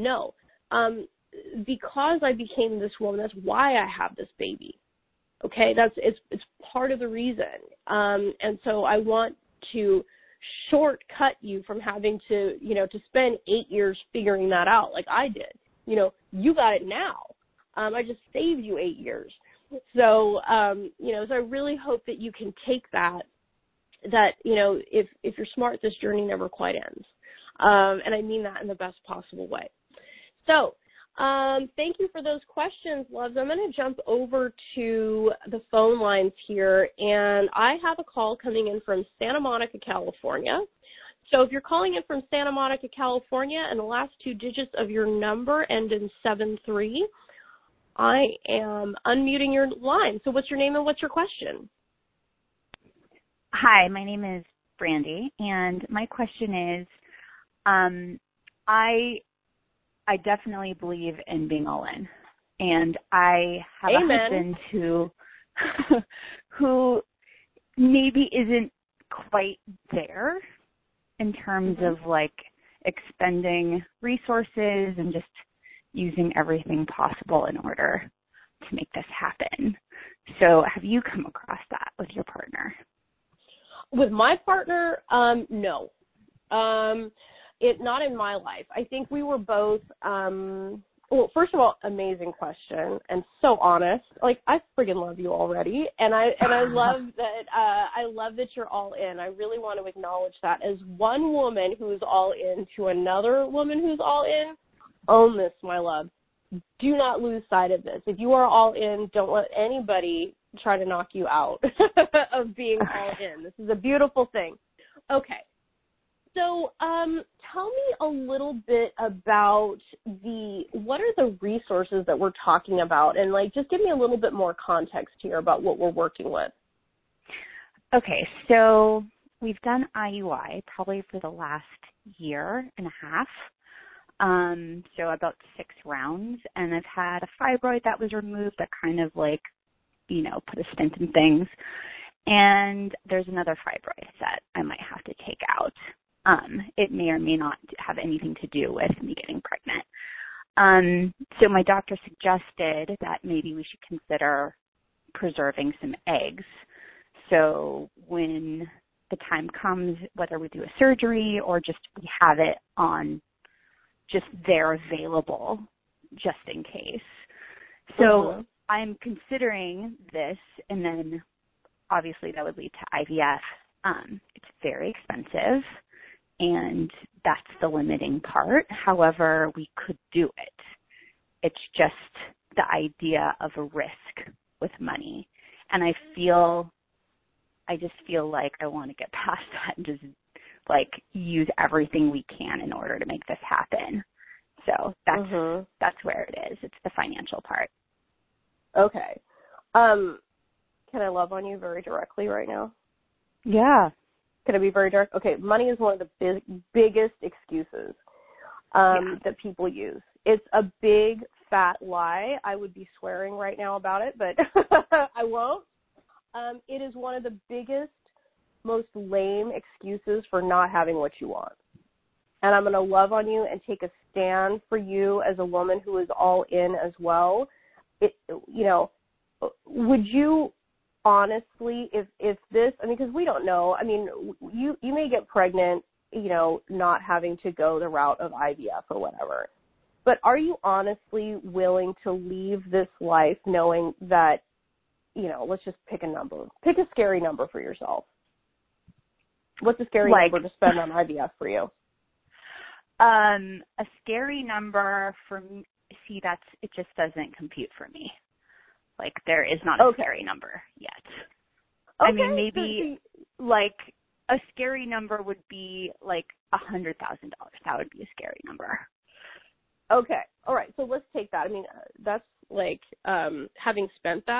Because I became this woman, that's why I have this baby. Okay, it's part of the reason. And so I want to shortcut you from having to, to spend 8 years figuring that out like I did. You got it now. I just saved you 8 years. So, so I really hope that you can take that, if you're smart, this journey never quite ends. And I mean that in the best possible way. So, thank you for those questions, loves. I'm going to jump over to the phone lines here, and I have a call coming in from Santa Monica, California. So if you're calling in from Santa Monica, California, and the last 2 digits of your number end in 73, I am unmuting your line. So what's your name and what's your question? Hi, my name is Brandy, and my question is, I definitely believe in being all in, and I have Amen. a husband who maybe isn't quite there in terms of like expending resources and just using everything possible in order to make this happen. So have you come across that with your partner? With my partner, no. Not in my life. I think we were both, well, first of all, amazing question and so honest. Like, I friggin' love you already, and I love that you're all in. I really want to acknowledge that as one woman who's all in to another woman who's all in. Own this, my love. Do not lose sight of this. If you are all in, don't let anybody try to knock you out of being all in. This is a beautiful thing. Okay. So tell me a little bit about what are the resources that we're talking about? And, like, just give me a little bit more context here about what we're working with. Okay, so we've done IUI probably for the last year and a half. So about 6 rounds, and I've had a fibroid that was removed that kind of like, put a stent in things. And there's another fibroid that I might have to take out. It may or may not have anything to do with me getting pregnant. So my doctor suggested that maybe we should consider preserving some eggs. So when the time comes, whether we do a surgery or just we have it on just there available just in case. So I'm considering this, and then obviously that would lead to IVF. It's very expensive, and that's the limiting part. However, we could do it. It's just the idea of a risk with money. And I just feel like I want to get past that and just like use everything we can in order to make this happen. So that's where it is. It's the financial part. Okay. Can I love on you very directly right now? Yeah. Can I be very direct? Okay, money is one of the biggest excuses that people use. It's a big, fat lie. I would be swearing right now about it, but I won't. It is one of the biggest, most lame excuses for not having what you want. And I'm going to love on you and take a stand for you as a woman who is all in as well. Would you honestly, if this, I mean, because we don't know, I mean, you may get pregnant, not having to go the route of IVF or whatever. But are you honestly willing to leave this life knowing that, let's just pick a number. Pick a scary number for yourself. What's a scary number to spend on IVF for you? A scary number for me, it just doesn't compute for me. Like, there is not a scary number yet. Okay. I mean, maybe, like, a scary number would be, like, $100,000. That would be a scary number. Okay. All right. So let's take that. I mean, that's, like, having spent that,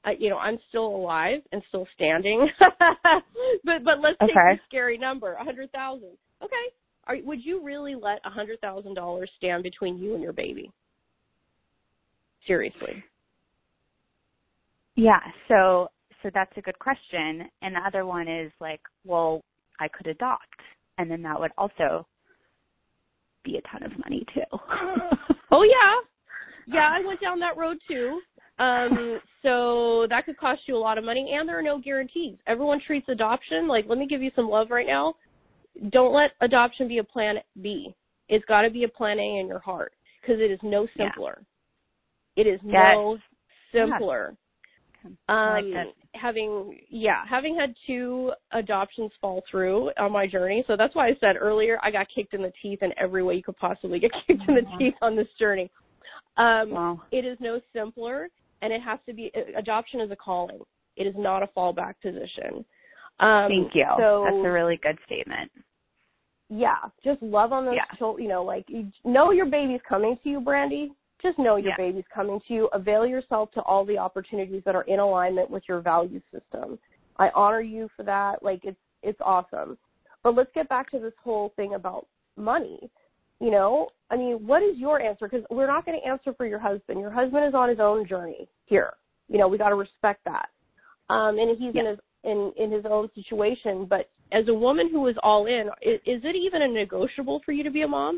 I'm still alive and still standing, but let's take the scary number, 100,000. Okay. Would you really let $100,000 stand between you and your baby? Seriously. Yeah. So that's a good question. And the other one is like, well, I could adopt, and then that would also be a ton of money too. Oh yeah. Yeah, I went down that road too. So that could cost you a lot of money, and there are no guarantees. Everyone treats adoption like, let me give you some love right now. Don't let adoption be a plan B. It's got to be a plan A in your heart, because it is no simpler. Yeah. It is no simpler. I like that. Having had 2 adoptions fall through on my journey, so that's why I said earlier I got kicked in the teeth in every way you could possibly get kicked in the teeth on this journey. It is no simpler, and it has to be, adoption is a calling. It is not a fallback position. Thank you. So, that's a really good statement. Yeah, just love on those children, know your baby's coming to you, Brandy. Just know your baby's coming to you. Avail yourself to all the opportunities that are in alignment with your value system. I honor you for that. Like, it's awesome. But let's get back to this whole thing about money. What is your answer? Because we're not going to answer for your husband. Your husband is on his own journey here. We got to respect that. And he's in his own situation. But as a woman who is all in, is it even a negotiable for you to be a mom?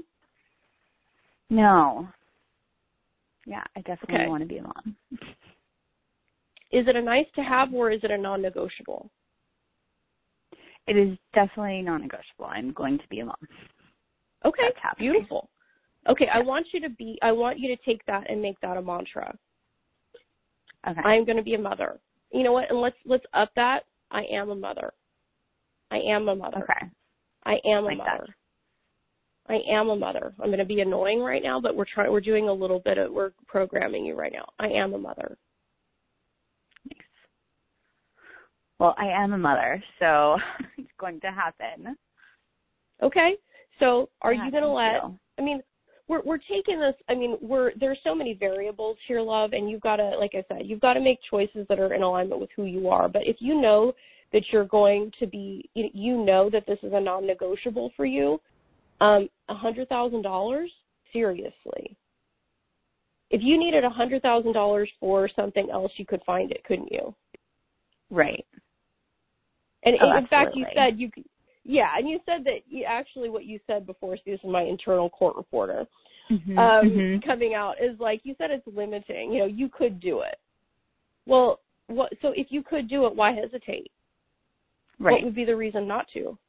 No. Yeah, I definitely want to be a mom. Is it a nice to have, or is it a non-negotiable? It is definitely non-negotiable. I'm going to be a mom. Okay, beautiful. Okay, I want you to take that and make that a mantra. Okay. I am going to be a mother. You know what? And let's up that. I am a mother. I am a mother. Okay. I am a mother. That. I am a mother. I'm going to be annoying right now, but we're doing a little bit of, we're programming you right now. I am a mother. Nice. Well, I am a mother, so it's going to happen. Okay. So are you going to we're taking this, there's so many variables here, love, and you've got to, like I said, you've got to make choices that are in alignment with who you are. But if you know that you're going to be, that this is a non-negotiable for you, $100,000, seriously. If you needed $100,000 for something else, you could find it, couldn't you? Right. And in fact, you said and you said that actually what you said before, so this is my internal court reporter, coming out, is like, you said it's limiting. You could do it. Well, so if you could do it, why hesitate? Right. What would be the reason not to?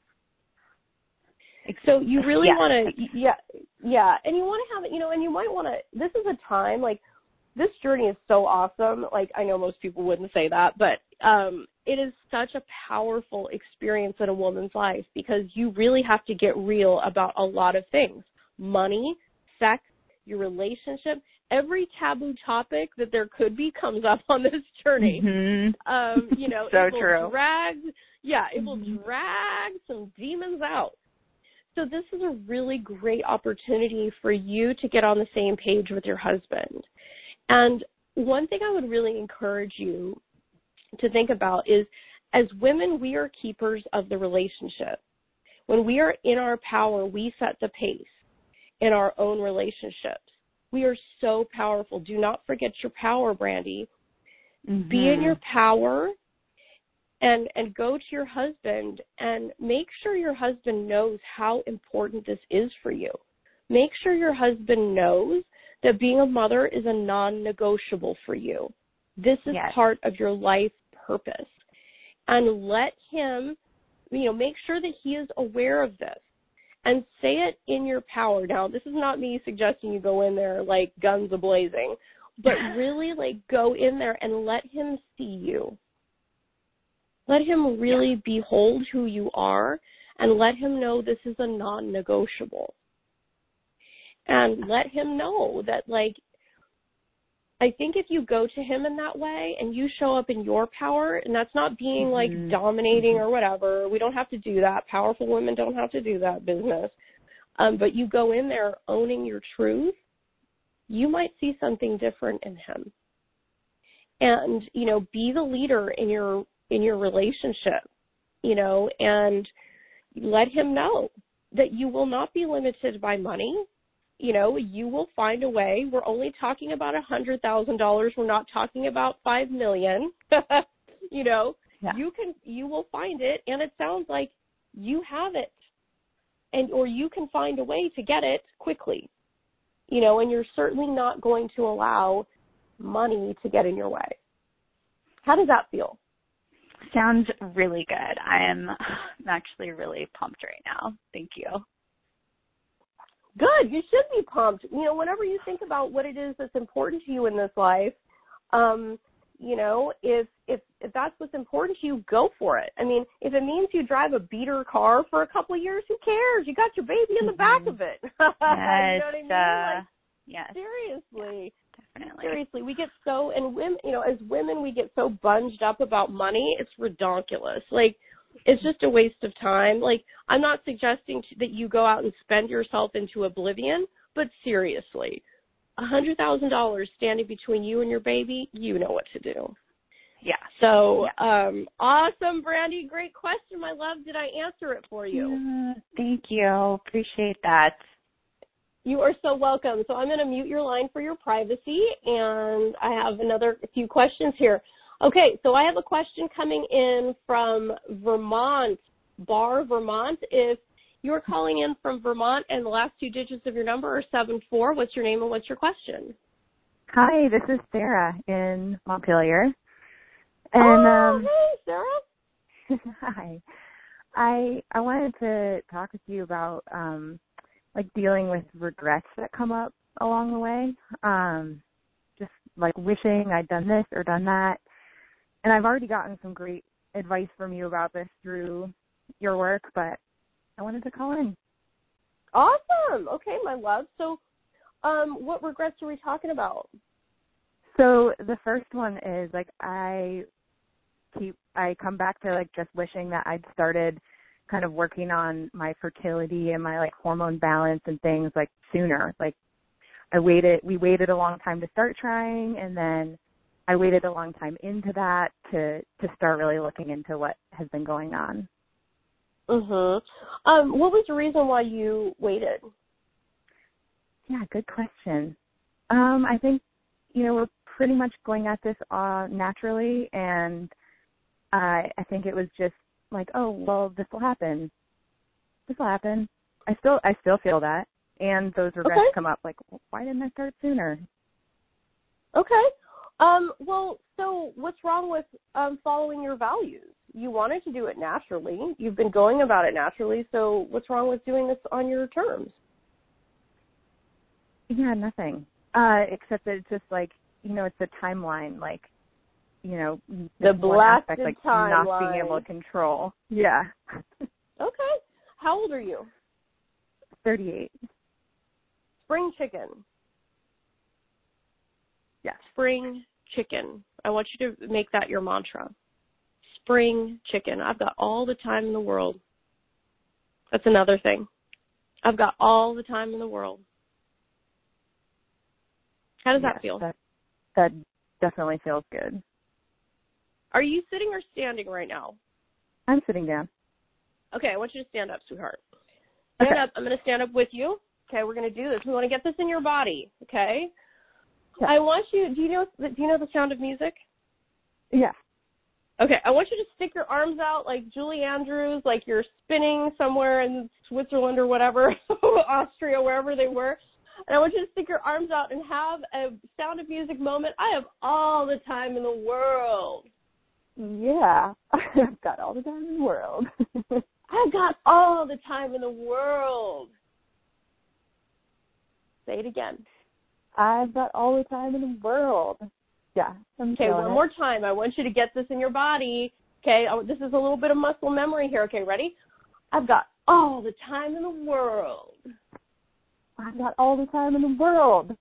So you really want to, and you want to have it, and you might want to, this is a time, like, this journey is so awesome. Like, I know most people wouldn't say that, but it is such a powerful experience in a woman's life, because you really have to get real about a lot of things. Money, sex, your relationship, every taboo topic that there could be comes up on this journey. So it will drag, it will drag some demons out. So this is a really great opportunity for you to get on the same page with your husband. And one thing I would really encourage you to think about is, as women, we are keepers of the relationship. When we are in our power, we set the pace in our own relationships. We are so powerful. Do not forget your power, Brandy. Be in your power. And go to your husband and make sure your husband knows how important this is for you. Make sure your husband knows that being a mother is a non-negotiable for you. This is part of your life purpose. And let him, make sure that he is aware of this. And say it in your power. Now, this is not me suggesting you go in there like guns a-blazing, but really go in there and let him see you. Let him really behold who you are, and let him know this is a non-negotiable. And let him know that, I think if you go to him in that way and you show up in your power, and that's not being dominating or whatever, we don't have to do that. Powerful women don't have to do that business. But you go in there owning your truth, you might see something different in him. and, you know, be the leader in your relationship, you know, and let him know that you will not be limited by money. You know, you will find a way. We're only talking about $100,000. We're not talking about $5 million. You know, yeah. you will find it, and it sounds like you have it, or you can find a way to get it quickly. You know, and you're certainly not going to allow money to get in your way. How does that feel? Sounds really good. I'm actually really pumped right now. Thank you. Good. You should be pumped. You know, whenever you think about what it is that's important to you in this life, you know, if that's what's important to you, go for it. I mean, if it means you drive a beater car for a couple of years, who cares? You got your baby in the back of it. Yes, you know what I mean? Like, yes. Seriously. Yeah, definitely. Seriously, we get so, and women, you know, as women, we get so bunged up about money. It's redonkulous. Like, it's just a waste of time. Like, I'm not suggesting that you go out and spend yourself into oblivion, but seriously, $100,000 standing between you and your baby, you know what to do. Yeah. So, awesome, Brandy. Great question, my love. Did I answer it for you? Thank you. Appreciate that. You are so welcome. So I'm going to mute your line for your privacy, and I have a few questions here. Okay, so I have a question coming in from Vermont, Vermont. If you're calling in from Vermont and the last two digits of your number are 74, what's your name and what's your question? Hi, this is Sarah in Montpelier. And hey, Sarah. Hi. I wanted to talk with you about like dealing with regrets that come up along the way. Just like wishing I'd done this or done that. And I've already gotten some great advice from you about this through your work, but I wanted to call in. Awesome. Okay, my love. So what regrets are we talking about? So the first one is like I come back to like just wishing that I'd started kind of working on my fertility and my like hormone balance and things like sooner. Like we waited a long time to start trying, and then I waited a long time into that to start really looking into what has been going on. What was the reason why you waited? Yeah, good question. I think, you know, we're pretty much going at this naturally, and I think it was just like, oh, well, this will happen. This will happen. I still feel that, and those regrets come up. Like, why didn't I start sooner? Okay. Well, so what's wrong with following your values? You wanted to do it naturally. You've been going about it naturally. So what's wrong with doing this on your terms? Yeah, nothing. Except that it's just like, you know, it's the timeline, like, you know, the blasted aspect, like timeline. Not being able to control. Yeah. Okay. How old are you? 38. Spring chicken. Yeah. Spring chicken. I want you to make that your mantra. Spring chicken. I've got all the time in the world. That's another thing. I've got all the time in the world. How does that feel? That definitely feels good. Are you sitting or standing right now? I'm sitting down. Okay, I want you to stand up, sweetheart. Stand up. I'm going to stand up with you. Okay, we're going to do this. We want to get this in your body, okay? Yeah. I want you, do you know the sound of music? Yeah. Okay, I want you to stick your arms out like Julie Andrews, like you're spinning somewhere in Switzerland or whatever, Austria, wherever they were. And I want you to stick your arms out and have a Sound of Music moment. I have all the time in the world. Yeah, I've got all the time in the world. I've got all the time in the world. Say it again. I've got all the time in the world. Yeah. Okay, one more time. I want you to get this in your body. Okay, this is a little bit of muscle memory here. Okay, ready? I've got all the time in the world. I've got all the time in the world.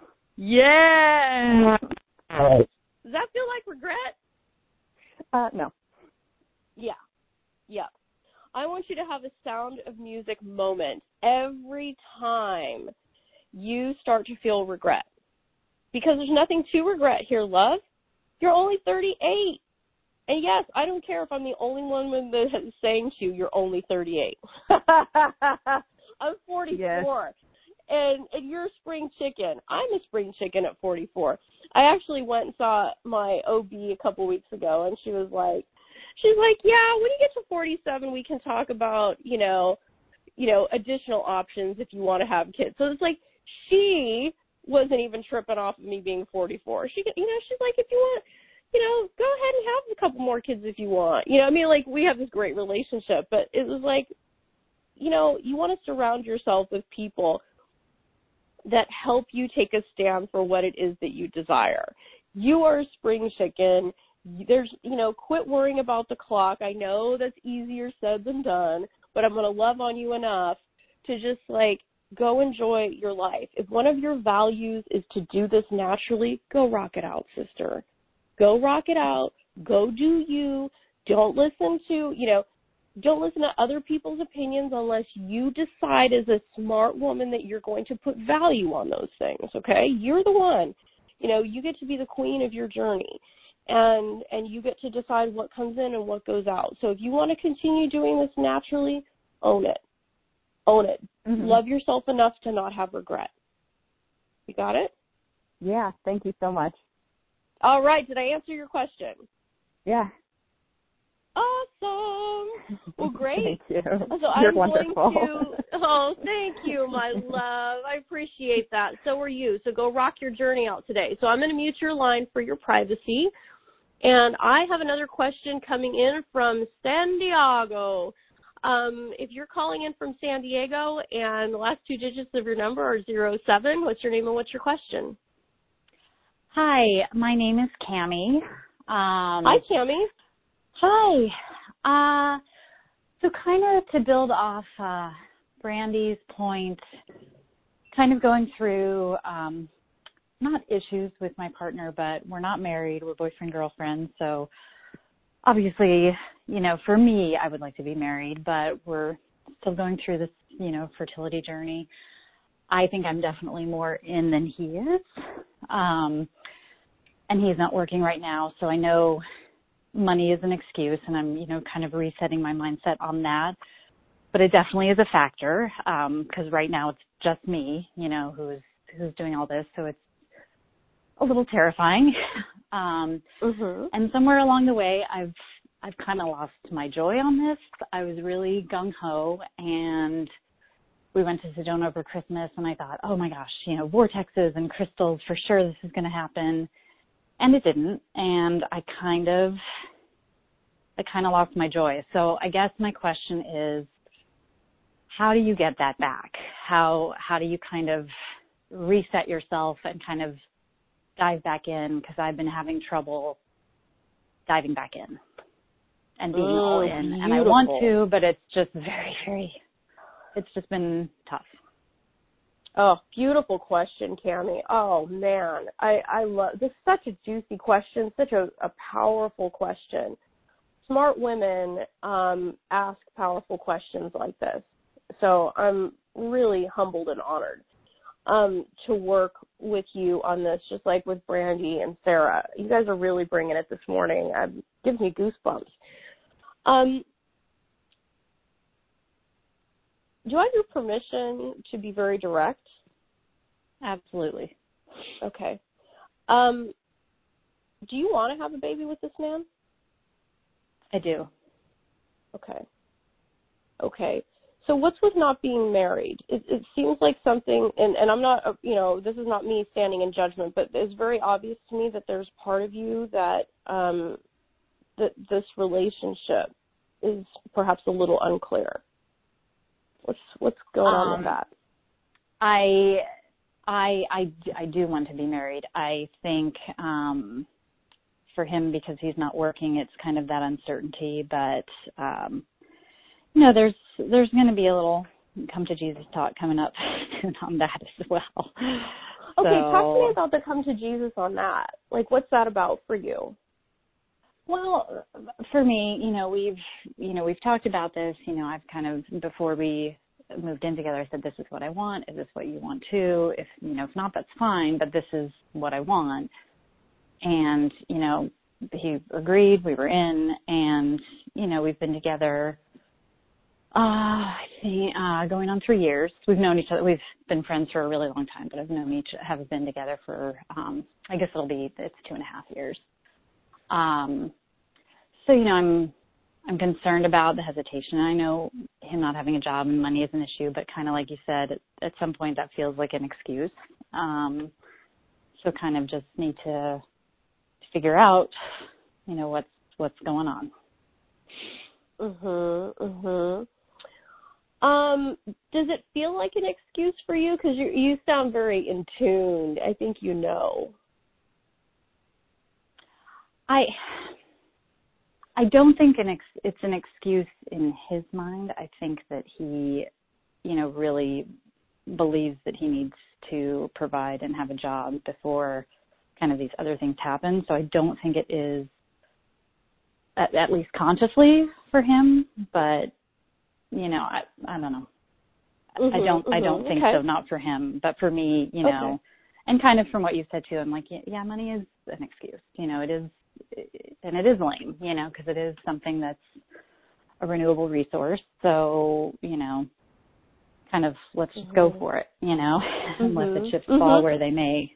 Yeah. Does that feel like regret? No. Yeah. I want you to have a Sound of Music moment every time you start to feel regret. Because there's nothing to regret here, love. You're only 38. And yes, I don't care if I'm the only one that is saying to you, you're only 38. I'm 44. Yes. And you're a spring chicken. I'm a spring chicken at 44. I actually went and saw my OB a couple weeks ago, and she's like, yeah, when you get to 47, we can talk about, additional options if you want to have kids. So it's like she wasn't even tripping off of me being 44. She's like, if you want, go ahead and have a couple more kids if you want. We have this great relationship, but it was like, you want to surround yourself with people that help you take a stand for what it is that you desire. You are a spring chicken. There's, quit worrying about the clock. I know that's easier said than done, but I'm going to love on you enough to just go enjoy your life. If one of your values is to do this naturally, go rock it out, sister. Go rock it out. Go do you. Don't listen to, don't listen to other people's opinions unless you decide as a smart woman that you're going to put value on those things, okay? You're the one. You get to be the queen of your journey, and you get to decide what comes in and what goes out. So if you want to continue doing this naturally, own it. Own it. Mm-hmm. Love yourself enough to not have regret. You got it? Yeah, thank you so much. All right, did I answer your question? Yeah. Awesome. Well, great. Thank you. So You're I'm wonderful. Thank you, my love. I appreciate that. So are you. So go rock your journey out today. So I'm going to mute your line for your privacy. And I have another question coming in from San Diego. If you're calling in from San Diego and the last two digits of your number are 07, what's your name and what's your question? Hi, my name is Cammie. Hi, Cammie. Hi. So kind of to build off Brandy's point, kind of going through not issues with my partner, but we're not married. We're boyfriend, girlfriend. So obviously, for me, I would like to be married, but we're still going through this, fertility journey. I think I'm definitely more in than he is. And he's not working right now. So I know money is an excuse, and I'm, kind of resetting my mindset on that. But it definitely is a factor, because right now it's just me, who's doing all this. So it's a little terrifying. And somewhere along the way, I've kind of lost my joy on this. I was really gung-ho, and we went to Sedona over Christmas, and I thought, oh my gosh, vortexes and crystals, for sure this is going to happen. And it didn't, and I kind of lost my joy. So I guess my question is, how do you get that back? How do you kind of reset yourself and kind of dive back in? Because I've been having trouble diving back in and being all in. Beautiful. And I want to, but it's just very, very, it's just been tough. Oh, beautiful question, Cammie. Oh, man. I love this. Is such a juicy question, such a powerful question. Smart women ask powerful questions like this. So I'm really humbled and honored to work with you on this, just like with Brandy and Sarah. You guys are really bringing it this morning. It gives me goosebumps. Do I have your permission to be very direct? Absolutely. Okay. Do you want to have a baby with this man? I do. Okay. So what's with not being married? It seems like something, and I'm not, this is not me standing in judgment, but it's very obvious to me that there's part of you that that this relationship is perhaps a little unclear. What's going on with that? I do want to be married. I think for him, because he's not working, it's kind of that uncertainty. But there's going to be a little come to Jesus talk coming up soon on that as well. Okay, talk to me about the come to Jesus on that. Like, what's that about for you? Well, for me, we've talked about this. I've kind of, before we moved in together, I said, this is what I want. Is this what you want too? If not, that's fine, but this is what I want. And, he agreed, we were in, and, we've been together, I think, going on 3 years. We've known each other. We've been friends for a really long time, but have been together for, I guess it's 2.5 years. So, I'm concerned about the hesitation. I know him not having a job and money is an issue, but kind of like you said, at some point that feels like an excuse. So kind of just need to figure out, what's going on. Does it feel like an excuse for you? Because you sound very in tune. I think you know. I don't think it's an excuse in his mind. I think that he, really believes that he needs to provide and have a job before kind of these other things happen. So I don't think it is, at least consciously for him, but, I don't know. I don't think so, not for him, but for me, and kind of from what you said too, I'm like, yeah, money is an excuse. It is, and it is lame, because it is something that's a renewable resource. So, kind of let's just go for it, and let the chips fall where they may.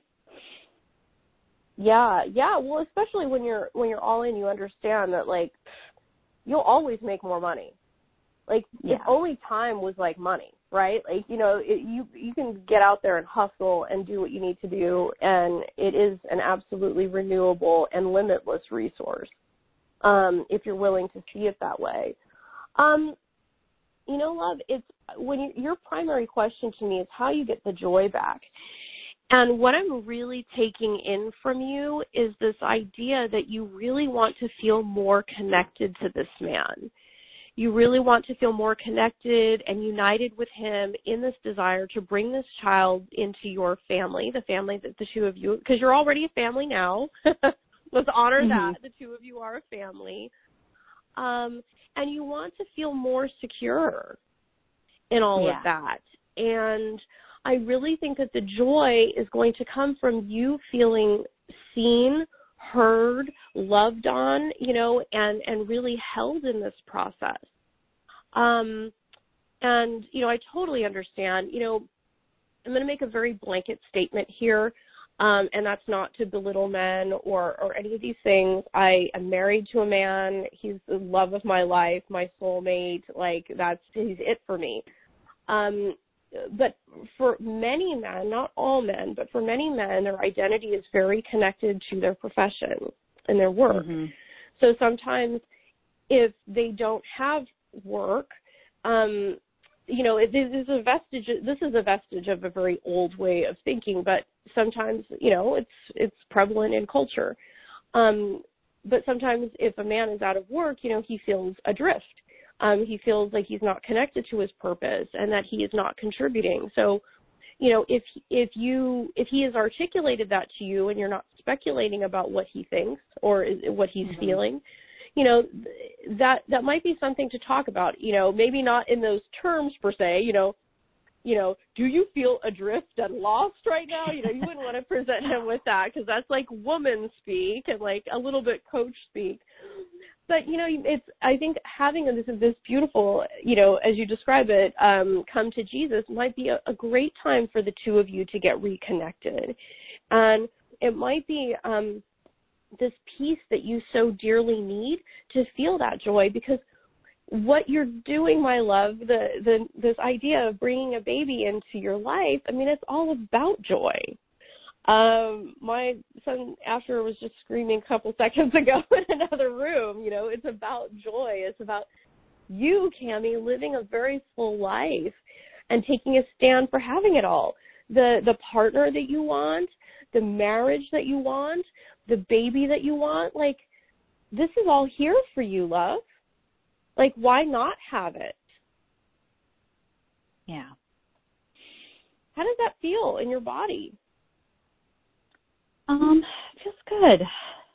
Yeah. Well, especially when you're all in, you understand that like you'll always make more money. Like the only time was like money, right? Like you can get out there and hustle and do what you need to do, and it is an absolutely renewable and limitless resource if you're willing to see it that way. Love, it's when your primary question to me is how you get the joy back. And what I'm really taking in from you is this idea that you really want to feel more connected to this man. You really want to feel more connected and united with him in this desire to bring this child into your family, the family that the two of you, because you're already a family now. Let's honor that. The two of you are a family. And you want to feel more secure in all of that. And I really think that the joy is going to come from you feeling seen, heard, loved on, and really held in this process. And, I totally understand, I'm going to make a very blanket statement here. And that's not to belittle men or any of these things. I am married to a man. He's the love of my life, my soulmate. Like he's it for me. But for many men, not all men, but for many men, their identity is very connected to their profession and their work. So sometimes if they don't have work, this is a vestige of a very old way of thinking, but sometimes, it's prevalent in culture. But sometimes if a man is out of work, he feels adrift. He feels like he's not connected to his purpose and that he is not contributing. So, if he has articulated that to you and you're not speculating about what he thinks or what he's feeling, that might be something to talk about, maybe not in those terms per se, do you feel adrift and lost right now? You wouldn't want to present him with that because that's like woman speak and like a little bit coach speak. But, I think having this beautiful, as you describe it, come to Jesus might be a great time for the two of you to get reconnected. And it might be this peace that you so dearly need to feel that joy, because what you're doing, my love, this idea of bringing a baby into your life, it's all about joy. My son, Asher, was just screaming a couple seconds ago in another room. It's about joy. It's about you, Cammie, living a very full life and taking a stand for having it all. The partner that you want, the marriage that you want, the baby that you want, like, this is all here for you, love. Like, why not have it? Yeah. How does that feel in your body? It feels good.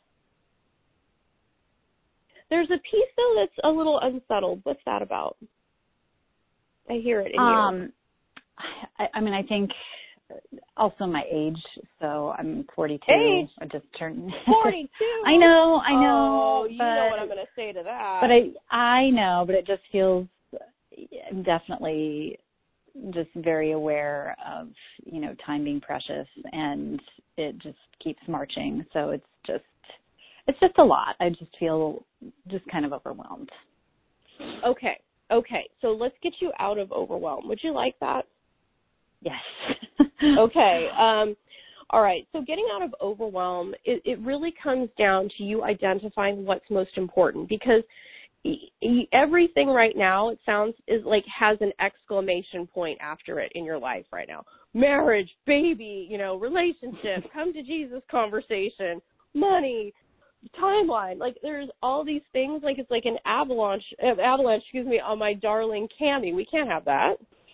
There's a piece, though, that's a little unsettled. What's that about? I hear it in you. I think also my age. So I'm 42. Age? I just turned 42. I know. Oh, you but, know what I'm going to say to that. But I know, but it just feels, I'm definitely just very aware of, time being precious, and it just keeps marching. So it's just a lot. I just feel just kind of overwhelmed. Okay. So let's get you out of overwhelm. Would you like that? Yes. Okay. All right. So getting out of overwhelm, it really comes down to you identifying what's most important, because everything right now, it sounds, is like has an exclamation point after it in your life right now. Marriage, baby, relationship, come to Jesus conversation, money, timeline. Like there's all these things, like it's like an avalanche, on my darling Cammie. We can't have that.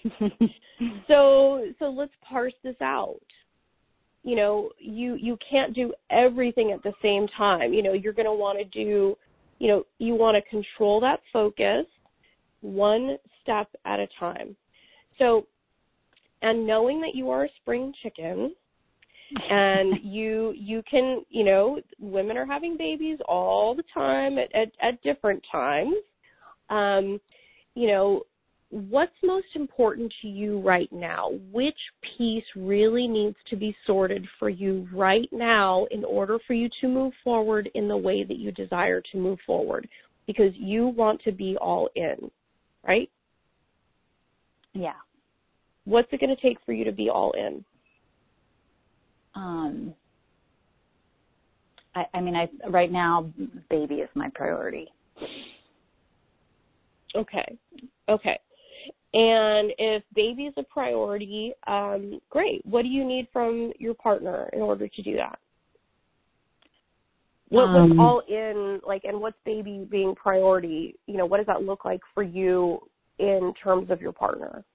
So let's parse this out. You can't do everything at the same time. You're going to want to do, you want to control that focus one step at a time. So, and knowing that you are a spring chicken, and you can, women are having babies all the time at different times. What's most important to you right now? Which piece really needs to be sorted for you right now in order for you to move forward in the way that you desire to move forward? Because you want to be all in, right? Yeah. What's it going to take for you to be all in? Right now, baby is my priority. Okay. And if baby is a priority, great. What do you need from your partner in order to do that? What's all in, and what's baby being priority? What does that look like for you in terms of your partner?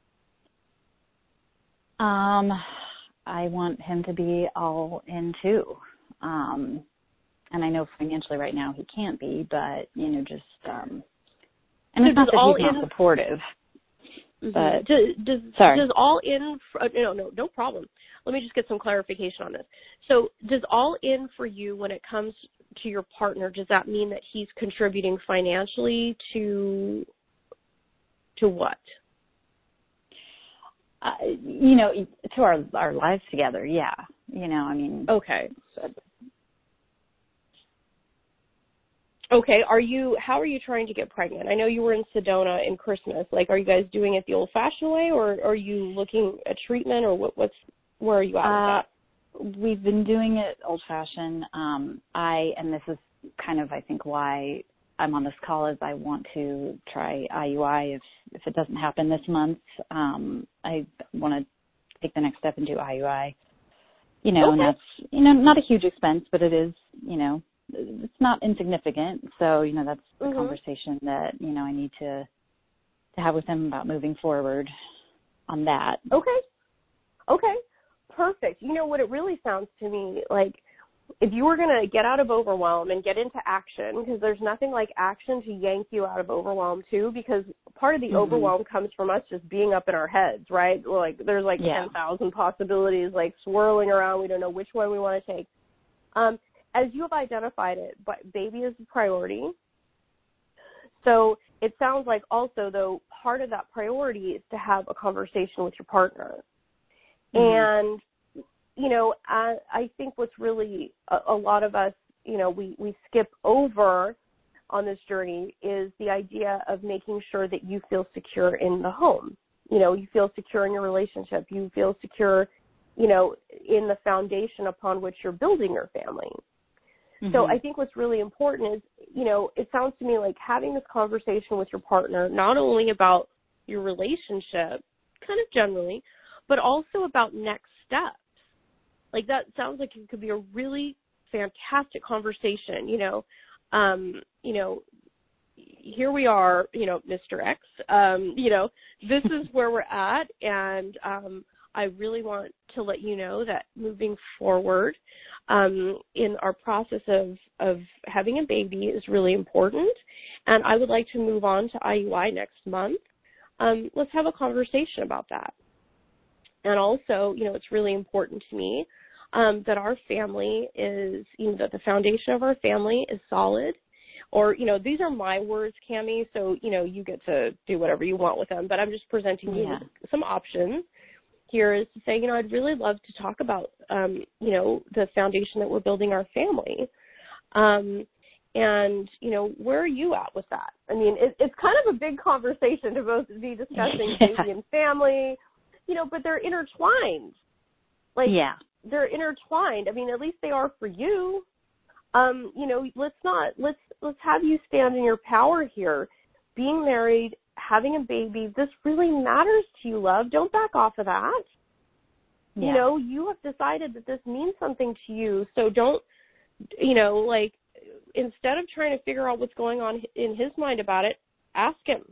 I want him to be all in too. And I know financially right now he can't be, but, and it's not that he's not supportive. Mm-hmm. But does all in, no problem. Let me just get some clarification on this. So does all in for you when it comes to your partner, does that mean that he's contributing financially to what? To our lives together, yeah. Okay. Okay, how are you trying to get pregnant? I know you were in Sedona in Christmas. Are you guys doing it the old-fashioned way, or are you looking at treatment, or where are you at with that? We've been doing it old-fashioned. And this is kind of, I think, why I'm on this call, is I want to try IUI. If it doesn't happen this month, I want to take the next step and do IUI. Okay. And that's, not a huge expense, but it is, it's not insignificant. So, that's the conversation that, I need to have with him about moving forward on that. Okay. Perfect. What it really sounds to me like, if you were going to get out of overwhelm and get into action, because there's nothing like action to yank you out of overwhelm too, because part of the overwhelm comes from us just being up in our heads, right? There's 10,000 possibilities swirling around. We don't know which one we want to take. As you have identified it, but baby is a priority. So it sounds like also, though, part of that priority is to have a conversation with your partner. And, I think what's really a lot of us, we skip over on this journey is the idea of making sure that you feel secure in the home. You feel secure in your relationship. You feel secure, in the foundation upon which you're building your family. So I think what's really important is, it sounds to me like having this conversation with your partner, not only about your relationship, kind of generally, but also about next steps. That sounds like it could be a really fantastic conversation, here we are, Mr. X, this is where we're at, and I really want to let you know that moving forward in our process of having a baby is really important, and I would like to move on to IUI next month. Let's have a conversation about that. And also, it's really important to me that our family is, that the foundation of our family is solid. Or, these are my words, Cammie, so, you get to do whatever you want with them. But I'm just presenting you some options here is to say, I'd really love to talk about, the foundation that we're building our family. And, where are you at with that? I mean, it's kind of a big conversation to both be discussing baby and family, but they're intertwined. They're intertwined. I mean, at least they are for you. Let's have you stand in your power here. Being married, having a baby, this really matters to you, love. Don't back off of that. Yeah. You have decided that this means something to you. So don't, instead of trying to figure out what's going on in his mind about it, ask him.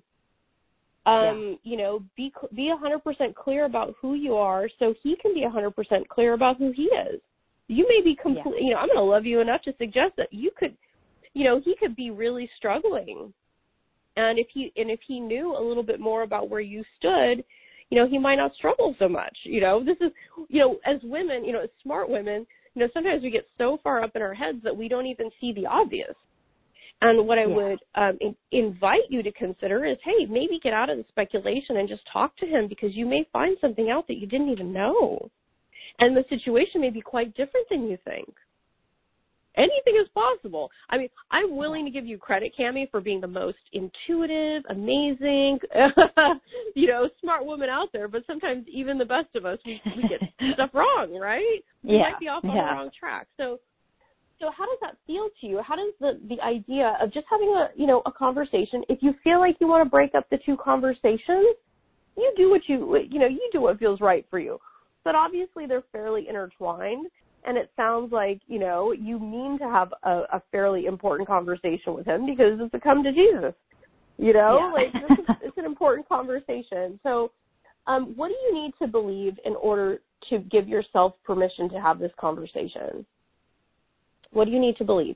Be 100% clear about who you are so he can be 100% clear about who he is. You may be completely, I'm going to love you enough to suggest that you could, he could be really struggling. And if he knew a little bit more about where you stood, he might not struggle so much. This is, as women, as smart women, sometimes we get so far up in our heads that we don't even see the obvious. And what I would invite you to consider is, hey, maybe get out of the speculation and just talk to him, because you may find something out that you didn't even know. And the situation may be quite different than you think. Anything is possible. I mean, I'm willing to give you credit, Cammie, for being the most intuitive, amazing, smart woman out there. But sometimes even the best of us, we get stuff wrong, right? We might be off on the wrong track. So how does that feel to you? How does the idea of just having a conversation, if you feel like you want to break up the two conversations, you do you do what feels right for you. But obviously they're fairly intertwined, and it sounds like, you mean to have a fairly important conversation with him, because it's a come to Jesus, it's an important conversation. So what do you need to believe in order to give yourself permission to have this conversation? What do you need to believe?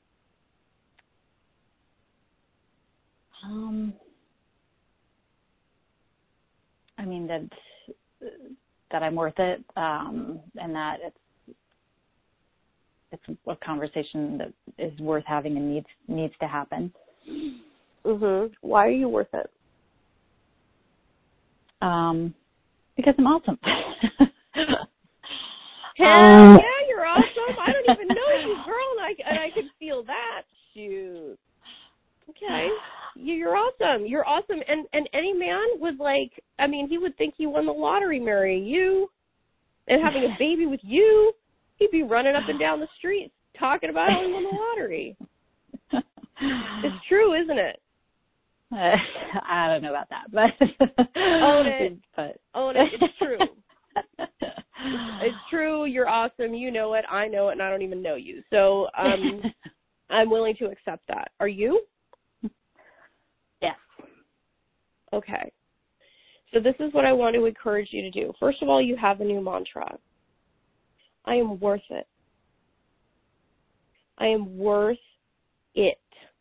I mean, that I'm worth it, and that it's a conversation that is worth having and needs to happen. Mhm. Why are you worth it? Because I'm awesome. Hell yeah, you're awesome. I don't even know you, girl, and I could feel that. Shoot. Okay. You're awesome. You're awesome. And any man would he would think he won the lottery marrying you and having a baby with you. He'd be running up and down the street talking about how he won the lottery. It's true, isn't it? I don't know about that, but own it. But own it. It's true. It's true. You're awesome. You know it. I know it, and I don't even know you. So I'm willing to accept that. Are you? Yes. Okay. So this is what I want to encourage you to do. First of all, you have a new mantra. I am worth it. I am worth it.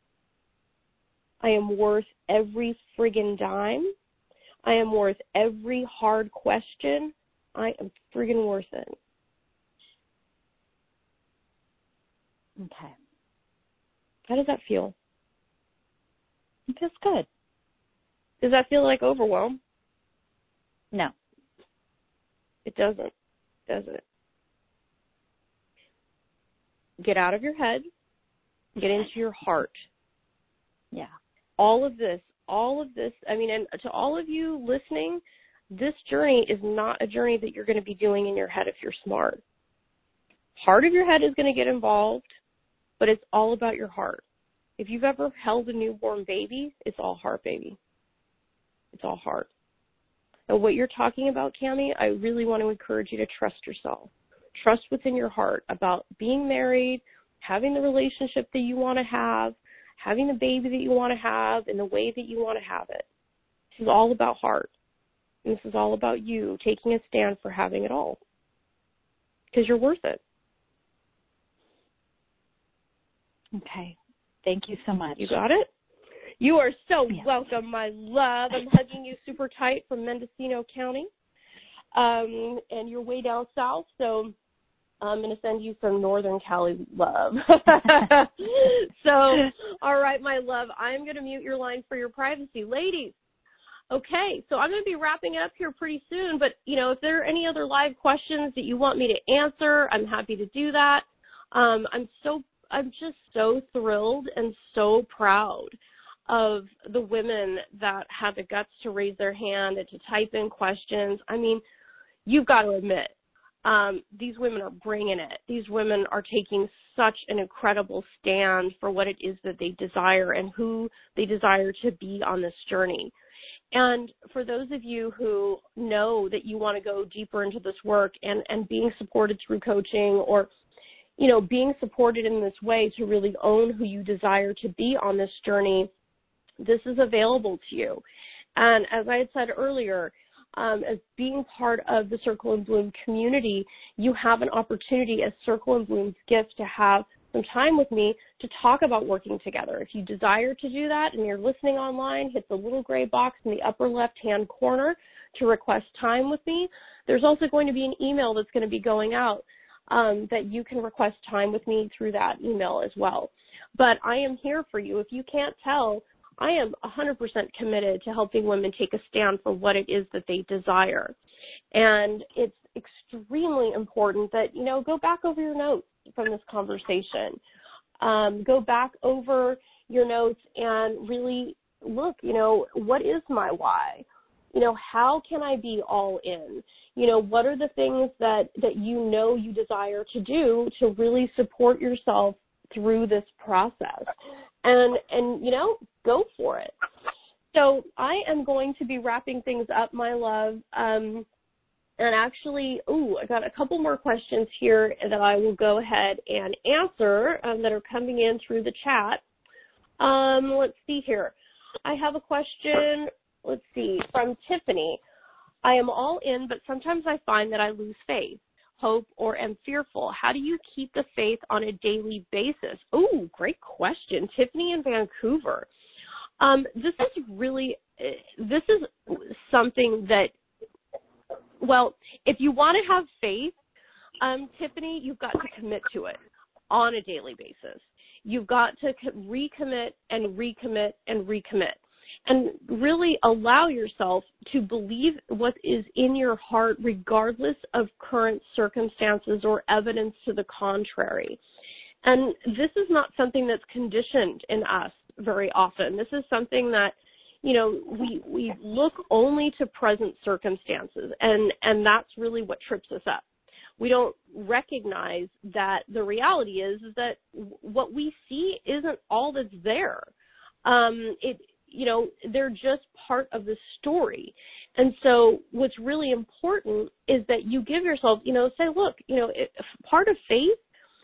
I am worth every friggin' dime. I am worth every hard question. I am friggin' worth it. Okay. How does that feel? It feels good. Does that feel like overwhelm? No. It doesn't, does it? Get out of your head. Get into your heart. Yeah. All of this, and to all of you listening, this journey is not a journey that you're going to be doing in your head if you're smart. Part of your head is going to get involved, but it's all about your heart. If you've ever held a newborn baby, it's all heart, baby. It's all heart. And what you're talking about, Cammie, I really want to encourage you to trust yourself. Trust within your heart about being married, having the relationship that you want to have, having the baby that you want to have in the way that you want to have it. This is all about heart. And this is all about you taking a stand for having it all. Because you're worth it. Okay. Thank you so much. You got it? You are so welcome, my love. I'm hugging you super tight from Mendocino County. and you're way down south, so I'm going to send you some Northern Cali love. So, all right, my love, I'm going to mute your line for your privacy. Ladies, okay, so I'm going to be wrapping it up here pretty soon, but, if there are any other live questions that you want me to answer, I'm happy to do that. I'm just so thrilled and so proud of the women that have the guts to raise their hand and to type in questions. I mean, you've got to admit, these women are bringing it. These women are taking such an incredible stand for what it is that they desire and who they desire to be on this journey. And for those of you who know that you want to go deeper into this work and being supported through coaching or, being supported in this way to really own who you desire to be on this journey, this is available to you. And as I had said earlier, as being part of the Circle and Bloom community, you have an opportunity as Circle and Bloom's gift to have some time with me to talk about working together. If you desire to do that and you're listening online, hit the little gray box in the upper left-hand corner to request time with me. There's also going to be an email that's going to be going out that you can request time with me through that email as well. But I am here for you. If you can't tell, I am 100% committed to helping women take a stand for what it is that they desire. And it's extremely important that, go back over your notes from this conversation. Go back over your notes and really look, what is my why? How can I be all in? What are the things that you desire to do to really support yourself through this process? And go for it. So I am going to be wrapping things up, my love. And actually, I got a couple more questions here that I will go ahead and answer that are coming in through the chat. Let's see here. I have a question, from Tiffany. I am all in, but sometimes I find that I lose faith, hope, or am fearful. How do you keep the faith on a daily basis? Oh, great question. Tiffany in Vancouver. This is something that, if you want to have faith, Tiffany, you've got to commit to it on a daily basis. You've got to recommit and recommit and recommit. And really allow yourself to believe what is in your heart regardless of current circumstances or evidence to the contrary. And this is not something that's conditioned in us very often. This is something that, we look only to present circumstances, and that's really what trips us up. We don't recognize that the reality is that what we see isn't all that's there. They're just part of the story. And so what's really important is that you give yourself, say, look, part of faith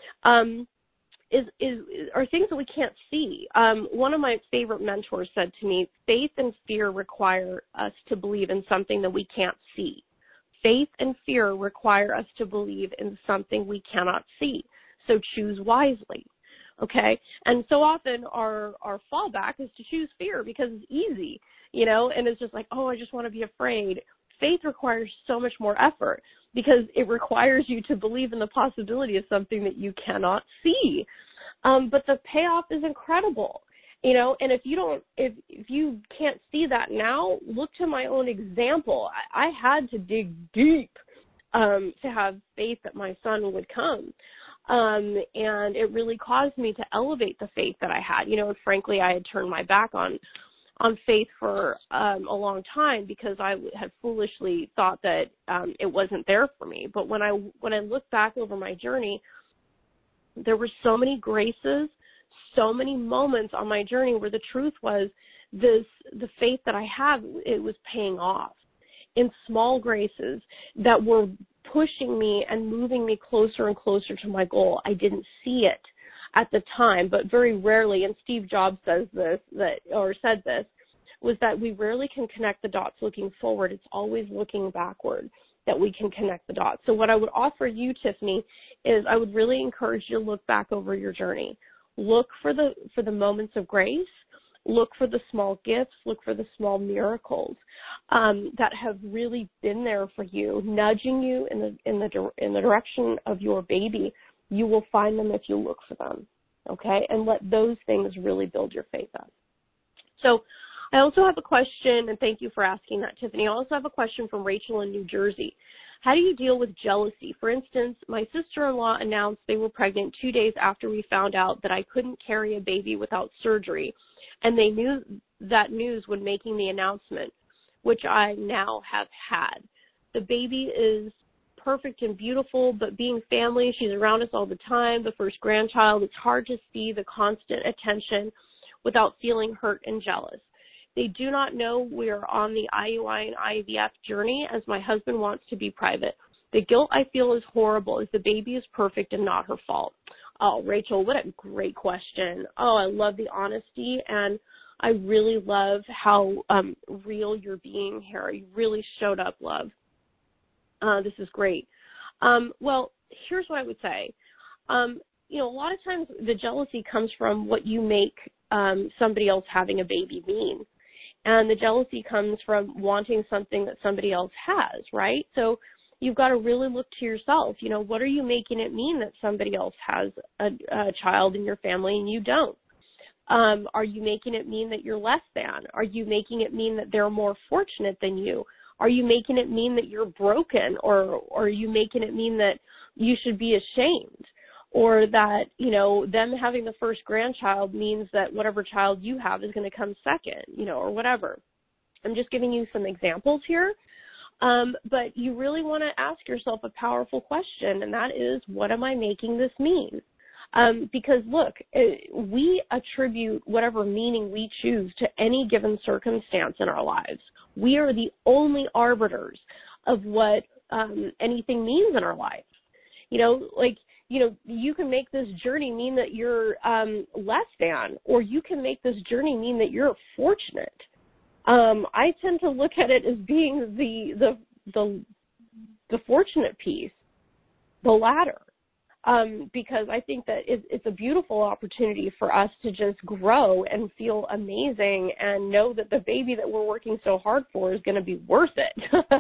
are things that we can't see. One of my favorite mentors said to me, faith and fear require us to believe in something that we can't see. Faith and fear require us to believe in something we cannot see. So choose wisely. Okay. And so often our fallback is to choose fear because it's easy, and it's just like, I just want to be afraid. Faith requires so much more effort because it requires you to believe in the possibility of something that you cannot see. But the payoff is incredible, and if you can't see that now, look to my own example. I had to dig deep, to have faith that my son would come. And it really caused me to elevate the faith that I had. Frankly, I had turned my back on faith for a long time because I had foolishly thought that it wasn't there for me. But when I look back over my journey, there were so many graces, so many moments on my journey where the truth was the faith that I had, it was paying off in small graces that were pushing me and moving me closer and closer to my goal. I didn't see it at the time, but very rarely, and Steve Jobs said this, was that we rarely can connect the dots looking forward. It's always looking backward that we can connect the dots. So what I would offer you, Tiffany, is I would really encourage you to look back over your journey. Look for the moments of grace. Look for the small gifts, look for the small miracles that have really been there for you, nudging you in the direction of your baby. You will find them if you look for them, okay? And let those things really build your faith up. So I also have a question, and thank you for asking that, Tiffany. I also have a question from Rachel in New Jersey. How do you deal with jealousy? For instance, my sister-in-law announced they were pregnant 2 days after we found out that I couldn't carry a baby without surgery, and they knew that news when making the announcement, which I now have had. The baby is perfect and beautiful, but being family, she's around us all the time, the first grandchild, it's hard to see the constant attention without feeling hurt and jealous. They do not know we are on the IUI and IVF journey as my husband wants to be private. The guilt I feel is horrible as the baby is perfect and not her fault. Oh, Rachel, what a great question. Oh, I love the honesty, and I really love how real you're being here. You really showed up, love. This is great. Well, here's what I would say. A lot of times the jealousy comes from what you make somebody else having a baby mean. And the jealousy comes from wanting something that somebody else has, right? So you've got to really look to yourself. What are you making it mean that somebody else has a child in your family and you don't? Are you making it mean that you're less than? Are you making it mean that they're more fortunate than you? Are you making it mean that you're broken? Or are you making it mean that you should be ashamed? Or that, them having the first grandchild means that whatever child you have is going to come second, or whatever. I'm just giving you some examples here. But you really want to ask yourself a powerful question, and that is, what am I making this mean? Because, look, we attribute whatever meaning we choose to any given circumstance in our lives. We are the only arbiters of what anything means in our life. You can make this journey mean that you're less than, or you can make this journey mean that you're fortunate. I tend to look at it as being the fortunate piece, the latter, because I think that it's a beautiful opportunity for us to just grow and feel amazing and know that the baby that we're working so hard for is going to be worth it.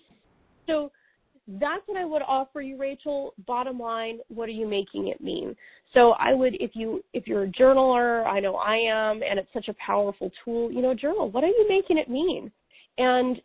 So that's what I would offer you, Rachel. Bottom line, what are you making it mean? So I would, if you're a journaler, I know I am, and it's such a powerful tool, journal. What are you making it mean? And,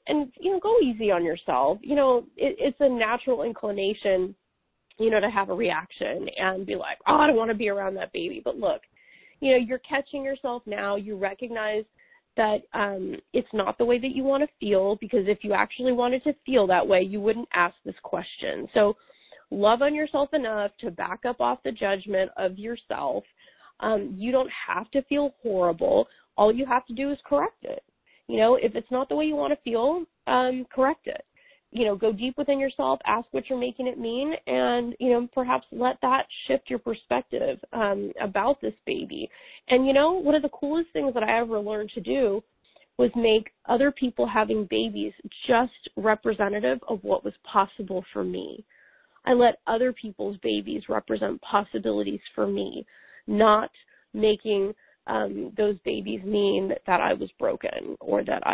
go easy on yourself. It's a natural inclination, to have a reaction and be like, oh, I don't want to be around that baby. But look, you're catching yourself now. You recognize that it's not the way that you want to feel, because if you actually wanted to feel that way, you wouldn't ask this question. So love on yourself enough to back up off the judgment of yourself. You don't have to feel horrible. All you have to do is correct it. If it's not the way you want to feel, correct it. Go deep within yourself, ask what you're making it mean, and, perhaps let that shift your perspective about this baby. And, one of the coolest things that I ever learned to do was make other people having babies just representative of what was possible for me. I let other people's babies represent possibilities for me, not making those babies mean that I was broken or that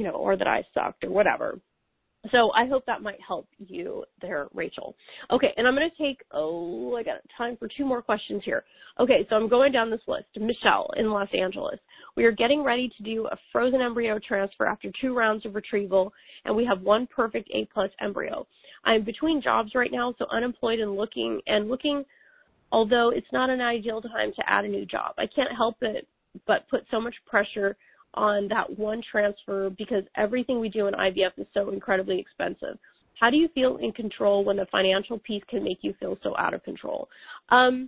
I sucked or whatever. So I hope that might help you there, Rachel. Okay, and I'm going to take, I got time for 2 more questions here. Okay, so I'm going down this list. Michelle in Los Angeles. We are getting ready to do a frozen embryo transfer after 2 rounds of retrieval, and we have 1 perfect A+ embryo. I'm between jobs right now, so unemployed and looking, although it's not an ideal time to add a new job. I can't help it but put so much pressure on that 1 transfer because everything we do in IVF is so incredibly expensive. How do you feel in control when the financial piece can make you feel so out of control? I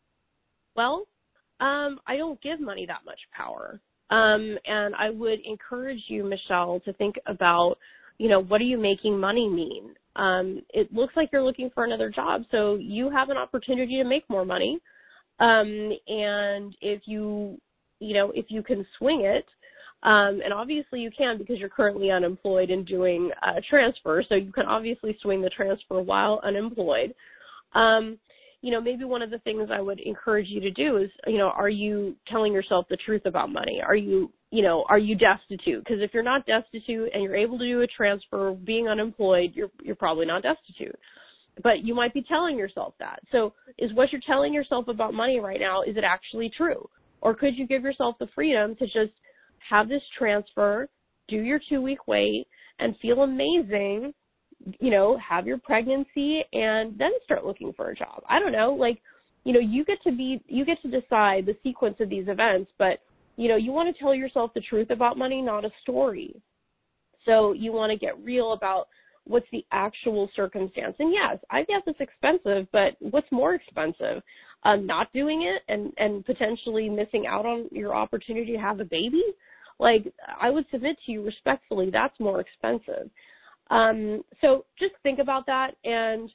don't give money that much power. And I would encourage you, Michelle, to think about, what are you making money mean? It looks like you're looking for another job, so you have an opportunity to make more money. And if you can swing it, and obviously you can because you're currently unemployed and doing a transfer, so you can obviously swing the transfer while unemployed. maybe one of the things I would encourage you to do is, are you telling yourself the truth about money? Are you destitute? Because if you're not destitute and you're able to do a transfer being unemployed, you're probably not destitute. But you might be telling yourself that. So is what you're telling yourself about money right now, is it actually true? Or could you give yourself the freedom to just have this transfer, do your 2-week wait, and feel amazing, have your pregnancy, and then start looking for a job? I don't know. You get to decide the sequence of these events, but, you want to tell yourself the truth about money, not a story. So you want to get real about what's the actual circumstance. And yes, I guess it's expensive, but what's more expensive? Not doing it and potentially missing out on your opportunity to have a baby? I would submit to you respectfully, that's more expensive. So just think about that and,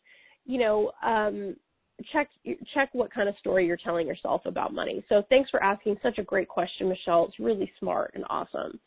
check what kind of story you're telling yourself about money. So thanks for asking such a great question, Michelle. It's really smart and awesome.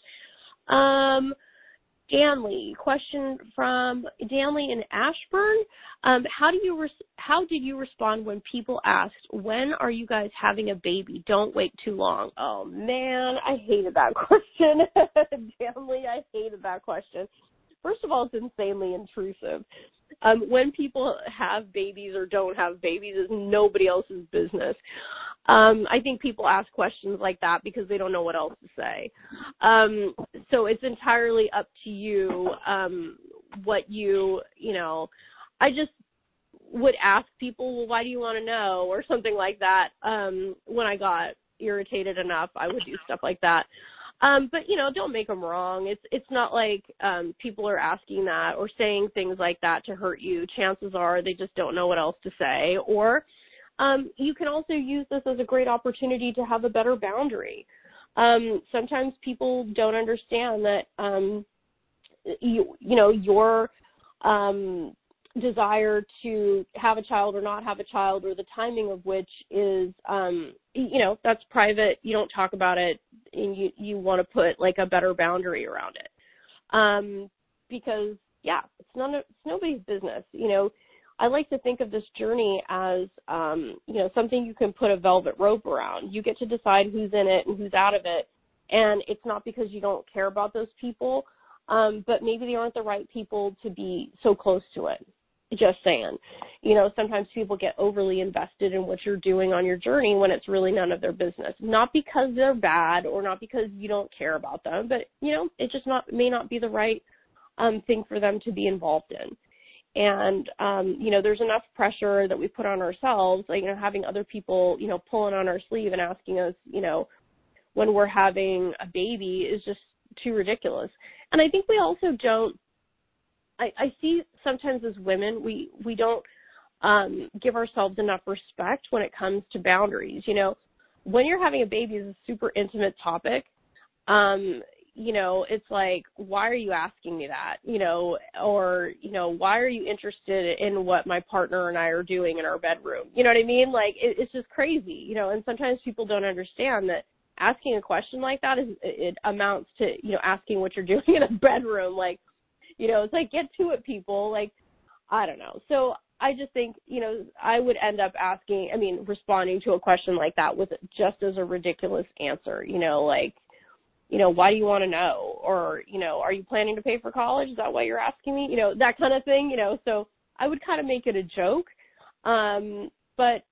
Danley, question from Danley in Ashburn. How did you respond when people asked, when are you guys having a baby? Don't wait too long. Oh man, I hated that question. Danley, I hated that question. First of all, it's insanely intrusive. When people have babies or don't have babies is nobody else's business. I think people ask questions like that because they don't know what else to say. So it's entirely up to you what I just would ask people, well, why do you want to know, or something like that. When I got irritated enough, I would do stuff like that. But, don't make them wrong. It's not like people are asking that or saying things like that to hurt you. Chances are they just don't know what else to say. Or you can also use this as a great opportunity to have a better boundary. Sometimes people don't understand that, your desire to have a child or not have a child, or the timing of which is, that's private. You don't talk about it, and you want to put a better boundary around it. Because it's nobody's business. I like to think of this journey as, something you can put a velvet rope around. You get to decide who's in it and who's out of it. And it's not because you don't care about those people, but maybe they aren't the right people to be so close to it. Just saying. Sometimes people get overly invested in what you're doing on your journey when it's really none of their business. Not because they're bad or not because you don't care about them, but, it just may not be the right thing for them to be involved in. And, there's enough pressure that we put on ourselves, having other people, pulling on our sleeve and asking us, when we're having a baby is just too ridiculous. And I think we also don't, I see sometimes as women, we don't give ourselves enough respect when it comes to boundaries. When you're having a baby is a super intimate topic. It's like, why are you asking me that? Or, why are you interested in what my partner and I are doing in our bedroom? You know what I mean? It's just crazy, and sometimes people don't understand that asking a question like that it amounts to, asking what you're doing in a bedroom. It's like, get to it, people. I don't know. So I just think, I would end up responding to a question like that with just as a ridiculous answer, why do you want to know? Or, are you planning to pay for college? Is that why you're asking me? That kind of thing, so I would kind of make it a joke. But,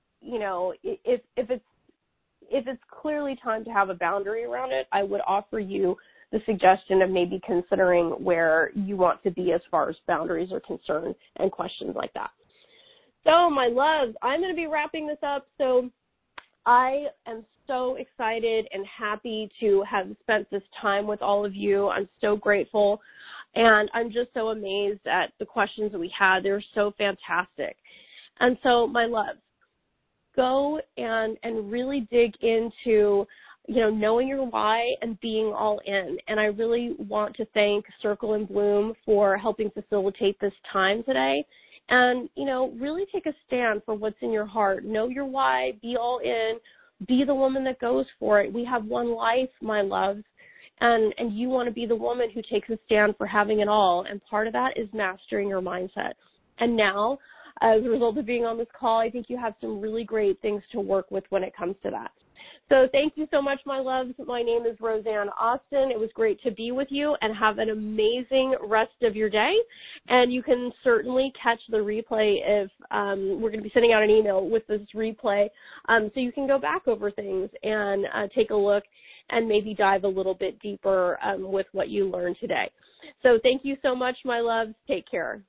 if it's clearly time to have a boundary around it, I would offer you the suggestion of maybe considering where you want to be as far as boundaries are concerned and questions like that. So, my loves, I'm going to be wrapping this up. So I am so excited and happy to have spent this time with all of you. I'm so grateful, and I'm just so amazed at the questions that we had. They're so fantastic. And so, my loves, go and really dig into, knowing your why and being all in. And I really want to thank Circle and Bloom for helping facilitate this time today. And, really take a stand for what's in your heart. Know your why, be all in, be the woman that goes for it. We have one life, my loves, and you want to be the woman who takes a stand for having it all. And part of that is mastering your mindset. And now as a result of being on this call. I think you have some really great things to work with when it comes to that. So thank you so much, my loves. My name is Roseanne Austin. It was great to be with you, and have an amazing rest of your day. And you can certainly catch the replay if we're going to be sending out an email with this replay, so you can go back over things and take a look and maybe dive a little bit deeper with what you learned today. So thank you so much, my loves. Take care.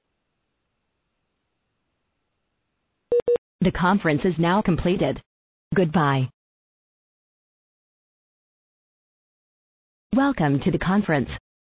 The conference is now completed. Goodbye. Welcome to the conference.